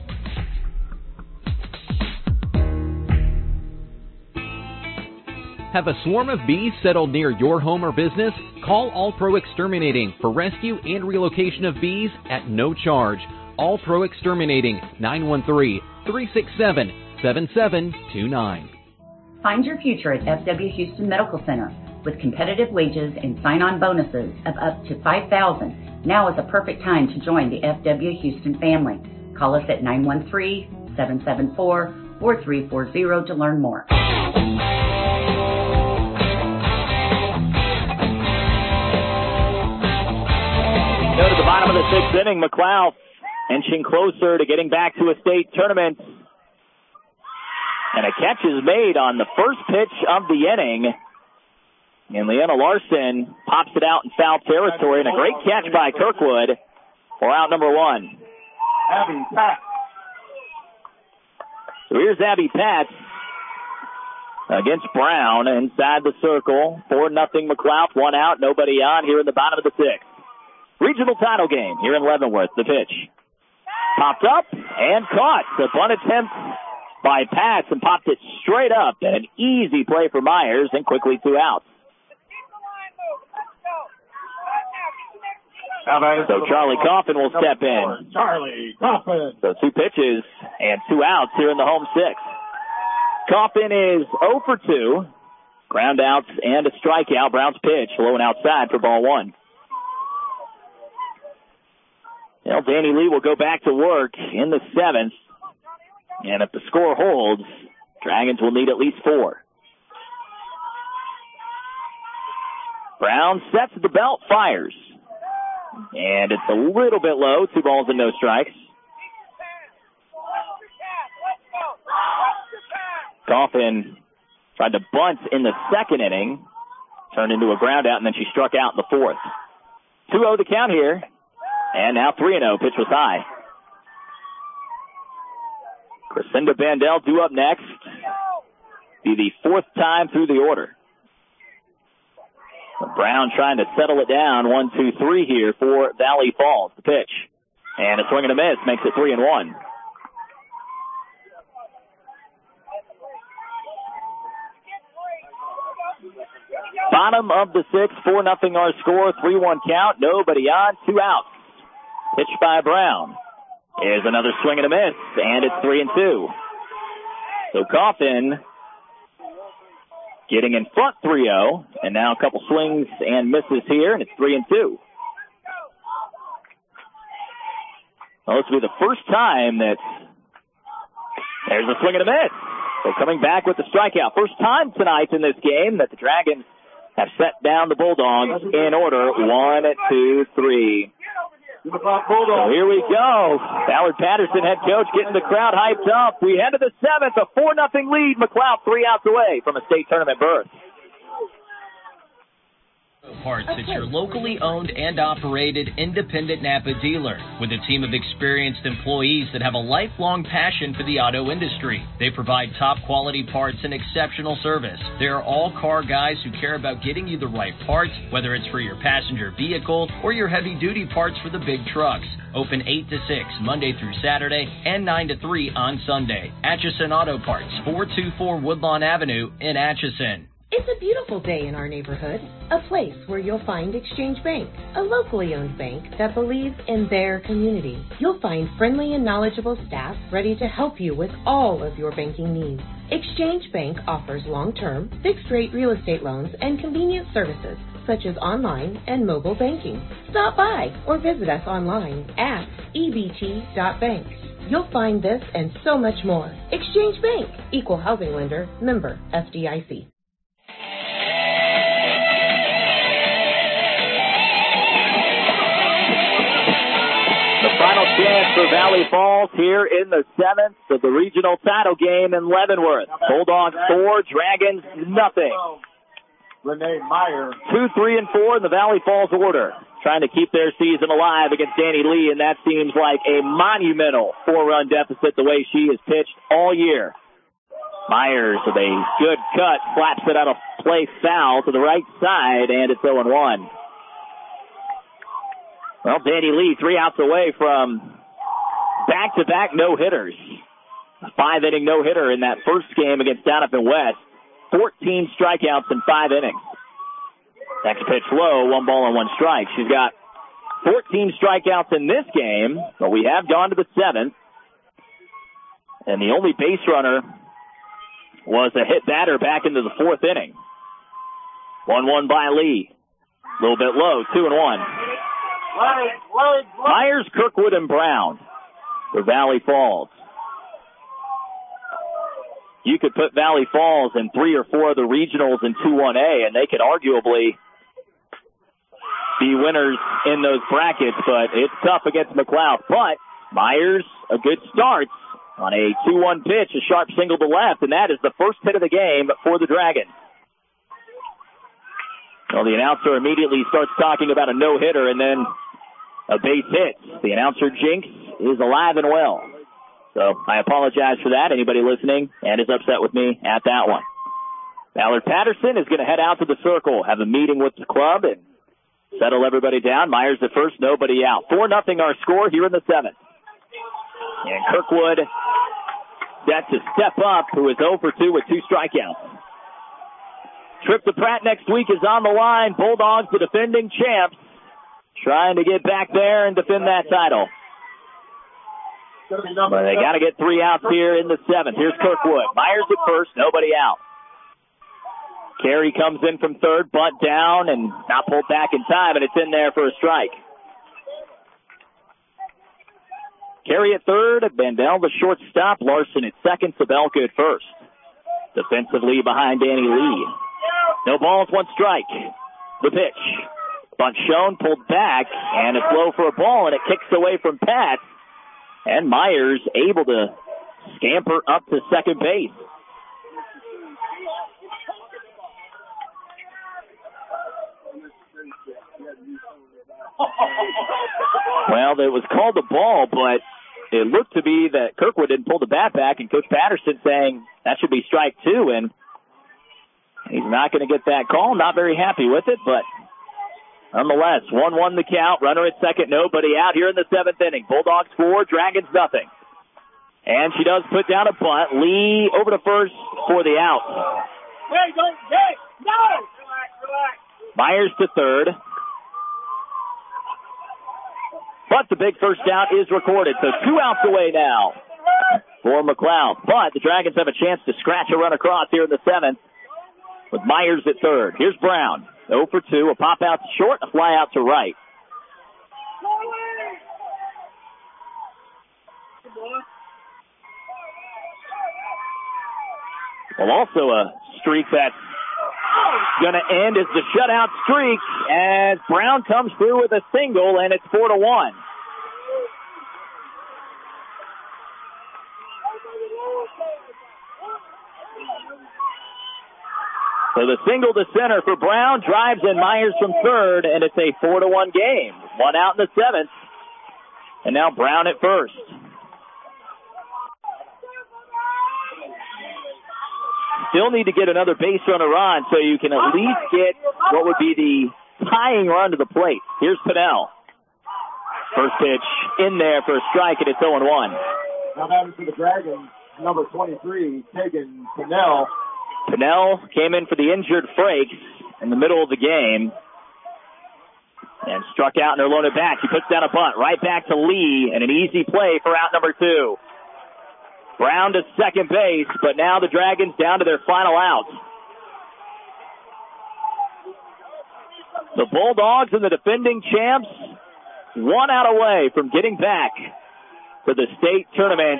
Have a swarm of bees settled near your home or business? Call All Pro Exterminating for rescue and relocation of bees at no charge. All Pro Exterminating, nine one three, three six seven, seven seven two nine. Find your future at F W Houston Medical Center with competitive wages and sign-on bonuses of up to five thousand dollars. Now is a perfect time to join the F W Houston family. Call us at nine one three, seven seven four, four three four zero to learn more. Go to the bottom of the sixth inning. McLeod inching closer to getting back to a state tournament. And a catch is made on the first pitch of the inning. And Leanna Larson pops it out in foul territory. And a great catch by Kirkwood for out number one. Abby Pat. So here's Abby Pat against Brown inside the circle. four nothing McLeod. One out, nobody on here in the bottom of the sixth. Regional title game here in Leavenworth. The pitch popped up and caught. The bunt attempt by Pats and popped it straight up. And an easy play for Myers and quickly two outs. So Charlie Coffin will step in. Charlie Coffin. So two pitches and two outs here in the home sixth. Coffin is oh for two. Ground outs and a strikeout. Brown's pitch low and outside for ball one. Well, Danny Lee will go back to work in the seventh. And if the score holds, Dragons will need at least four. Brown sets the belt, fires. And it's a little bit low. Two balls and no strikes. Coffin tried to bunt in the second inning. Turned into a ground out, and then she struck out in the fourth. two oh the count here. And now three oh. Pitch was high. Crescenda Bandel due up next. Be the fourth time through the order. Brown trying to settle it down. One, two, three here for Valley Falls. The pitch. And a swing and a miss makes it three and one. Bottom of the sixth, four nothing our score, three one count, nobody on, two outs. Pitch by Brown is another swing and a miss, and it's three and two. So Coffin getting in front three oh, and now a couple swings and misses here, and it's three and two. Well, this will be the first time that there's a swing and a miss. So coming back with the strikeout. First time tonight in this game that the Dragons have set down the Bulldogs in order. One, two, three. So here we go. Ballard Patterson, head coach, getting the crowd hyped up. We head to the seventh, a four nothing lead. McLeod three outs away from a state tournament berth. Parts, it's your locally owned and operated independent Napa dealer with a team of experienced employees that have a lifelong passion for the auto industry. They provide top quality parts and exceptional service. They are all car guys who care about getting you the right parts, whether it's for your passenger vehicle or your heavy duty parts for the big trucks. Open eight to six Monday through Saturday and nine to three on Sunday. Atchison Auto Parts, four two four Woodlawn Avenue in Atchison. It's a beautiful day in our neighborhood, a place where you'll find Exchange Bank, a locally owned bank that believes in their community. You'll find friendly and knowledgeable staff ready to help you with all of your banking needs. Exchange Bank offers long-term, fixed-rate real estate loans and convenient services such as online and mobile banking. Stop by or visit us online at e b t dot bank. You'll find this and so much more. Exchange Bank, Equal Housing Lender, member F D I C. chance for Valley Falls here in the seventh of the regional title game in Leavenworth. Bulldogs four, Dragons nothing. Renee Meyer. Two, three, and four in the Valley Falls order. Trying to keep their season alive against Danny Lee, and that seems like a monumental four-run deficit the way she has pitched all year. Myers with a good cut, slaps it out of play foul to the right side, and it's oh and one. Well, Danny Lee three outs away from back-to-back no-hitters. A five-inning no-hitter in that first game against Donovan West. fourteen strikeouts in five innings. Next pitch low, one ball and one strike. She's got fourteen strikeouts in this game, but we have gone to the seventh. And the only base runner was a hit batter back into the fourth inning. one one by Lee. A little bit low, two and one. Myers, Kirkwood, and Brown for Valley Falls. You could put Valley Falls in three or four of the regionals in two one A, and they could arguably be winners in those brackets, but it's tough against McLeod. But Myers, a good start on a two one pitch, a sharp single to left, and that is the first hit of the game for the Dragons. Well, the announcer immediately starts talking about a no-hitter and then a base hit. The announcer jinx is alive and well. So I apologize for that, anybody listening and is upset with me at that one. Ballard Patterson is going to head out to the circle, have a meeting with the club, and settle everybody down. Myers at first, nobody out. four nothing our score here in the seventh. And Kirkwood set to step up, who is oh for two with two strikeouts. Trip to Pratt next week is on the line. Bulldogs, the defending champs, trying to get back there and defend that title. But they got to get three outs here in the seventh. Here's Kirkwood. Myers at first, nobody out. Carey comes in from third, bunt down, and not pulled back in time, and it's in there for a strike. Carey at third, Bandel the shortstop, Larson at second, Sabelka at first. Defensively behind Danny Lee. No balls, one strike. The pitch. Bunt shown, pulled back, and it's low for a ball, and it kicks away from Pat. And Myers able to scamper up to second base. Well, it was called a ball, but it looked to be that Kirkwood didn't pull the bat back, and Coach Patterson saying that should be strike two, and he's not going to get that call. Not very happy with it, but nonetheless, one one the count. Runner at second, nobody out here in the seventh inning. Bulldogs four, Dragons nothing. And she does put down a bunt. Lee over to first for the out. Hey, don't, hey, no! Relax, relax. Myers to third. But the big first out is recorded, so two outs away now for McLeod. But the Dragons have a chance to scratch a run across here in the seventh with Myers at third. Here's Brown. oh for two, a pop out to short, a fly out to right. Well, also a streak that's going to end is the shutout streak as Brown comes through with a single, and it's four to one. So the single to center for Brown drives in Myers from third, and it's a four to one game. One out in the seventh, and now Brown at first. Still need to get another base runner on so you can at least get what would be the tying run to the plate. Here's Pinnell. First pitch in there for a strike, and it's oh and one. Now batting for the Dragons, number twenty-three, Tegan Pinnell. Pinnell came in for the injured Frakes in the middle of the game and struck out in her loaded back. He puts down a bunt right back to Lee, and an easy play for out number two. Brown to second base, but now the Dragons down to their final out. The Bulldogs and the defending champs, one out away from getting back to the state tournament.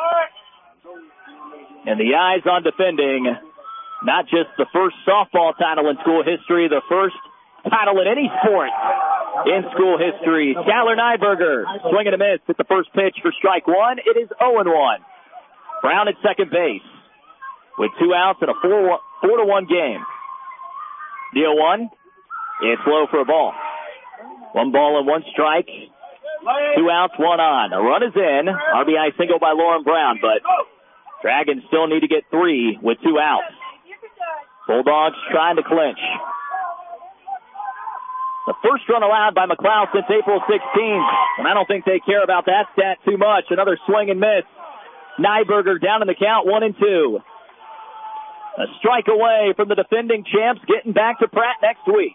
And the eyes on defending not just the first softball title in school history, the first title in any sport in school history. Skylar Nyberger swinging a miss at the first pitch for strike one. It is oh and one. Brown at second base with two outs in a four to one game. Deal one. It's low for a ball. One ball and one strike. Two outs, one on. A run is in. R B I single by Lauren Brown, but Dragons still need to get three with two outs. Bulldogs trying to clinch. The first run allowed by McLeod since April sixteenth, and I don't think they care about that stat too much. Another swing and miss. Nyberger down in the count, one and two. A strike away from the defending champs, getting back to Pratt next week.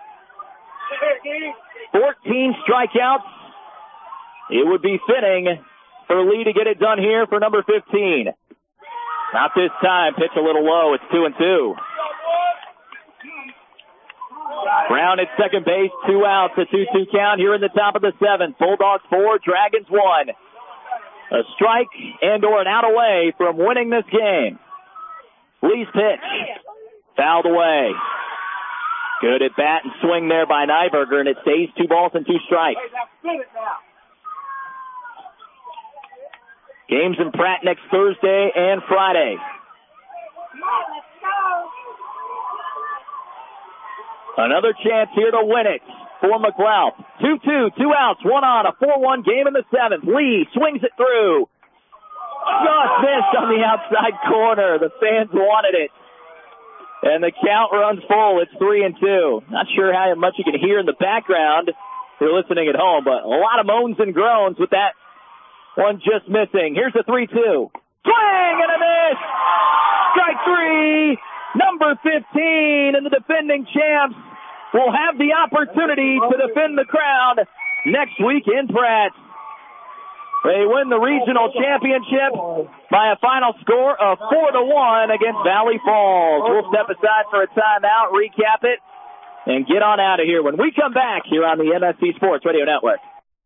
fourteen strikeouts. It would be fitting for Lee to get it done here for number fifteen. Not this time. Pitch a little low. It's two and two. Brown at second base, two outs, a two two count here in the top of the seventh. Bulldogs four, Dragons one. A strike and or an out away from winning this game. Lee's pitch, fouled away. Good at bat and swing there by Nyberger, and it stays two balls and two strikes. Games in Pratt next Thursday and Friday. Another chance here to win it for McLeod. two two, two outs, one on, a four one game in the seventh. Lee swings it through. Just missed on the outside corner. The fans wanted it. And the count runs full. It's three and two. Not sure how much you can hear in the background if you're listening at home, but a lot of moans and groans with that one just missing. Here's the three two. Swing and a miss! Strike three! Number fifteen, and the defending champs will have the opportunity to defend the crown next week in Pratt. They win the regional championship by a final score of four to one against Valley Falls. We'll step aside for a timeout, recap it, and get on out of here when we come back here on the M S C Sports Radio Network.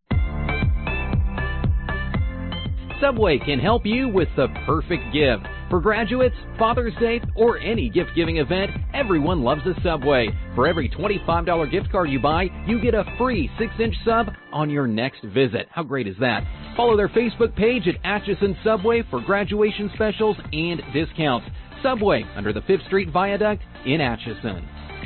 Subway can help you with the perfect gift. For graduates, Father's Day, or any gift-giving event, everyone loves a Subway. For every twenty-five dollars gift card you buy, you get a free six inch sub on your next visit. How great is that? Follow their Facebook page at Atchison Subway for graduation specials and discounts. Subway, under the fifth Street Viaduct in Atchison.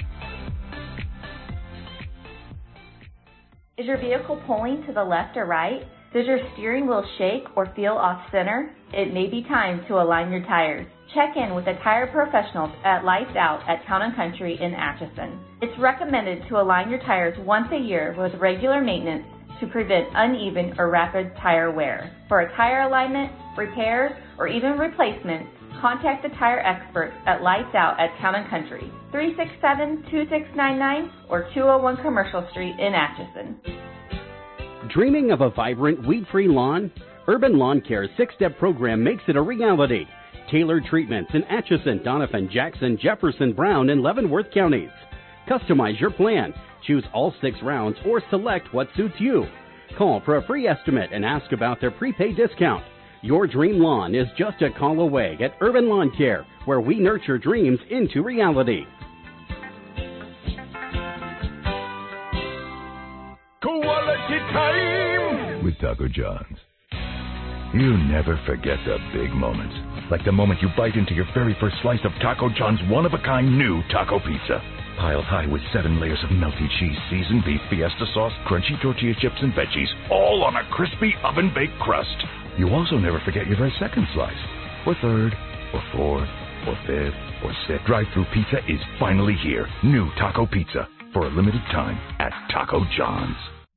Is your vehicle pulling to the left or right? Does your steering wheel shake or feel off-center? It may be time to align your tires. Check in with the tire professionals at Lights Out at Town and Country in Atchison. It's recommended to align your tires once a year with regular maintenance to prevent uneven or rapid tire wear. For a tire alignment, repairs, or even replacement, contact the tire experts at Lights Out at Town and Country, three six seven, two six nine nine or two oh one Commercial Street in Atchison. Dreaming of a vibrant, weed-free lawn? Urban Lawn Care's six-step program makes it a reality. Tailored treatments in Atchison, Donovan, Jackson, Jefferson, Brown, and Leavenworth counties. Customize your plan. Choose all six rounds or select what suits you. Call for a free estimate and ask about their prepaid discount. Your dream lawn is just a call away at Urban Lawn Care, where we nurture dreams into reality. Quality time with Taco John's. You never forget the big moments, like the moment you bite into your very first slice of Taco John's one-of-a-kind new taco pizza. Piled high with seven layers of melty cheese, seasoned beef, fiesta sauce, crunchy tortilla chips, and veggies, all on a crispy oven-baked crust. You also never forget your very second slice, or third, or fourth, or fifth, or sixth. Drive-thru pizza is finally here. New taco pizza for a limited time at Taco John's.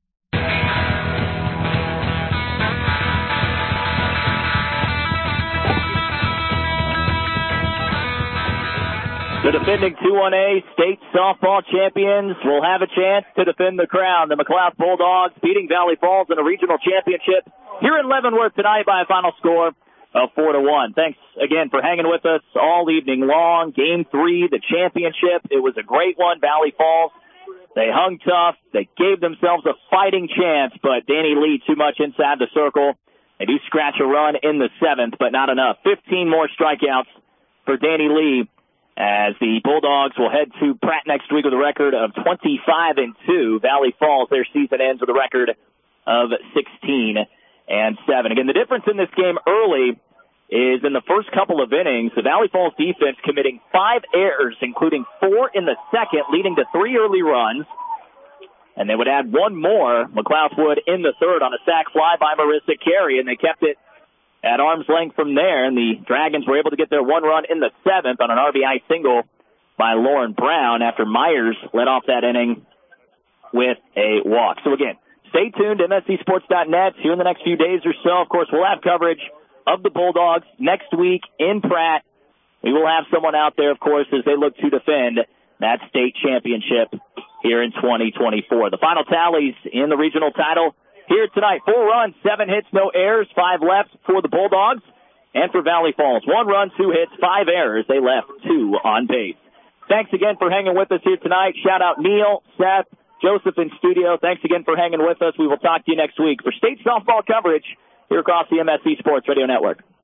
The defending two one A state softball champions will have a chance to defend the crown. The McLeod Bulldogs beating Valley Falls in a regional championship here in Leavenworth tonight by a final score of four to one. Thanks again for hanging with us all evening long. Game three, the championship. It was a great one. Valley Falls, they hung tough. They gave themselves a fighting chance, but Danny Lee too much inside the circle. They do scratch a run in the seventh, but not enough. fifteen more strikeouts for Danny Lee as the Bulldogs will head to Pratt next week with a record of twenty-five and two. Valley Falls, their season ends with a record of sixteen and seven. Again, the difference in this game early is in the first couple of innings, the Valley Falls defense committing five errors, including four in the second, leading to three early runs. And they would add one more, McLeod Wood, in the third on a sac fly by Marissa Carey, and they kept it at arm's length from there, and the Dragons were able to get their one run in the seventh on an R B I single by Lauren Brown after Myers led off that inning with a walk. So again, stay tuned to M S C Sports dot net here in the next few days or so. Of course, we'll have coverage of the Bulldogs next week in Pratt. We will have someone out there, of course, as they look to defend that state championship here in twenty twenty-four. The final tallies in the regional title here tonight: four runs, seven hits, no errors, five left for the Bulldogs. And for Valley Falls, one run, two hits, five errors. They left two on base. Thanks again for hanging with us here tonight. Shout out Neil, Seth, Joseph in studio. Thanks again for hanging with us. We will talk to you next week for state softball coverage here across the M S C Sports Radio Network.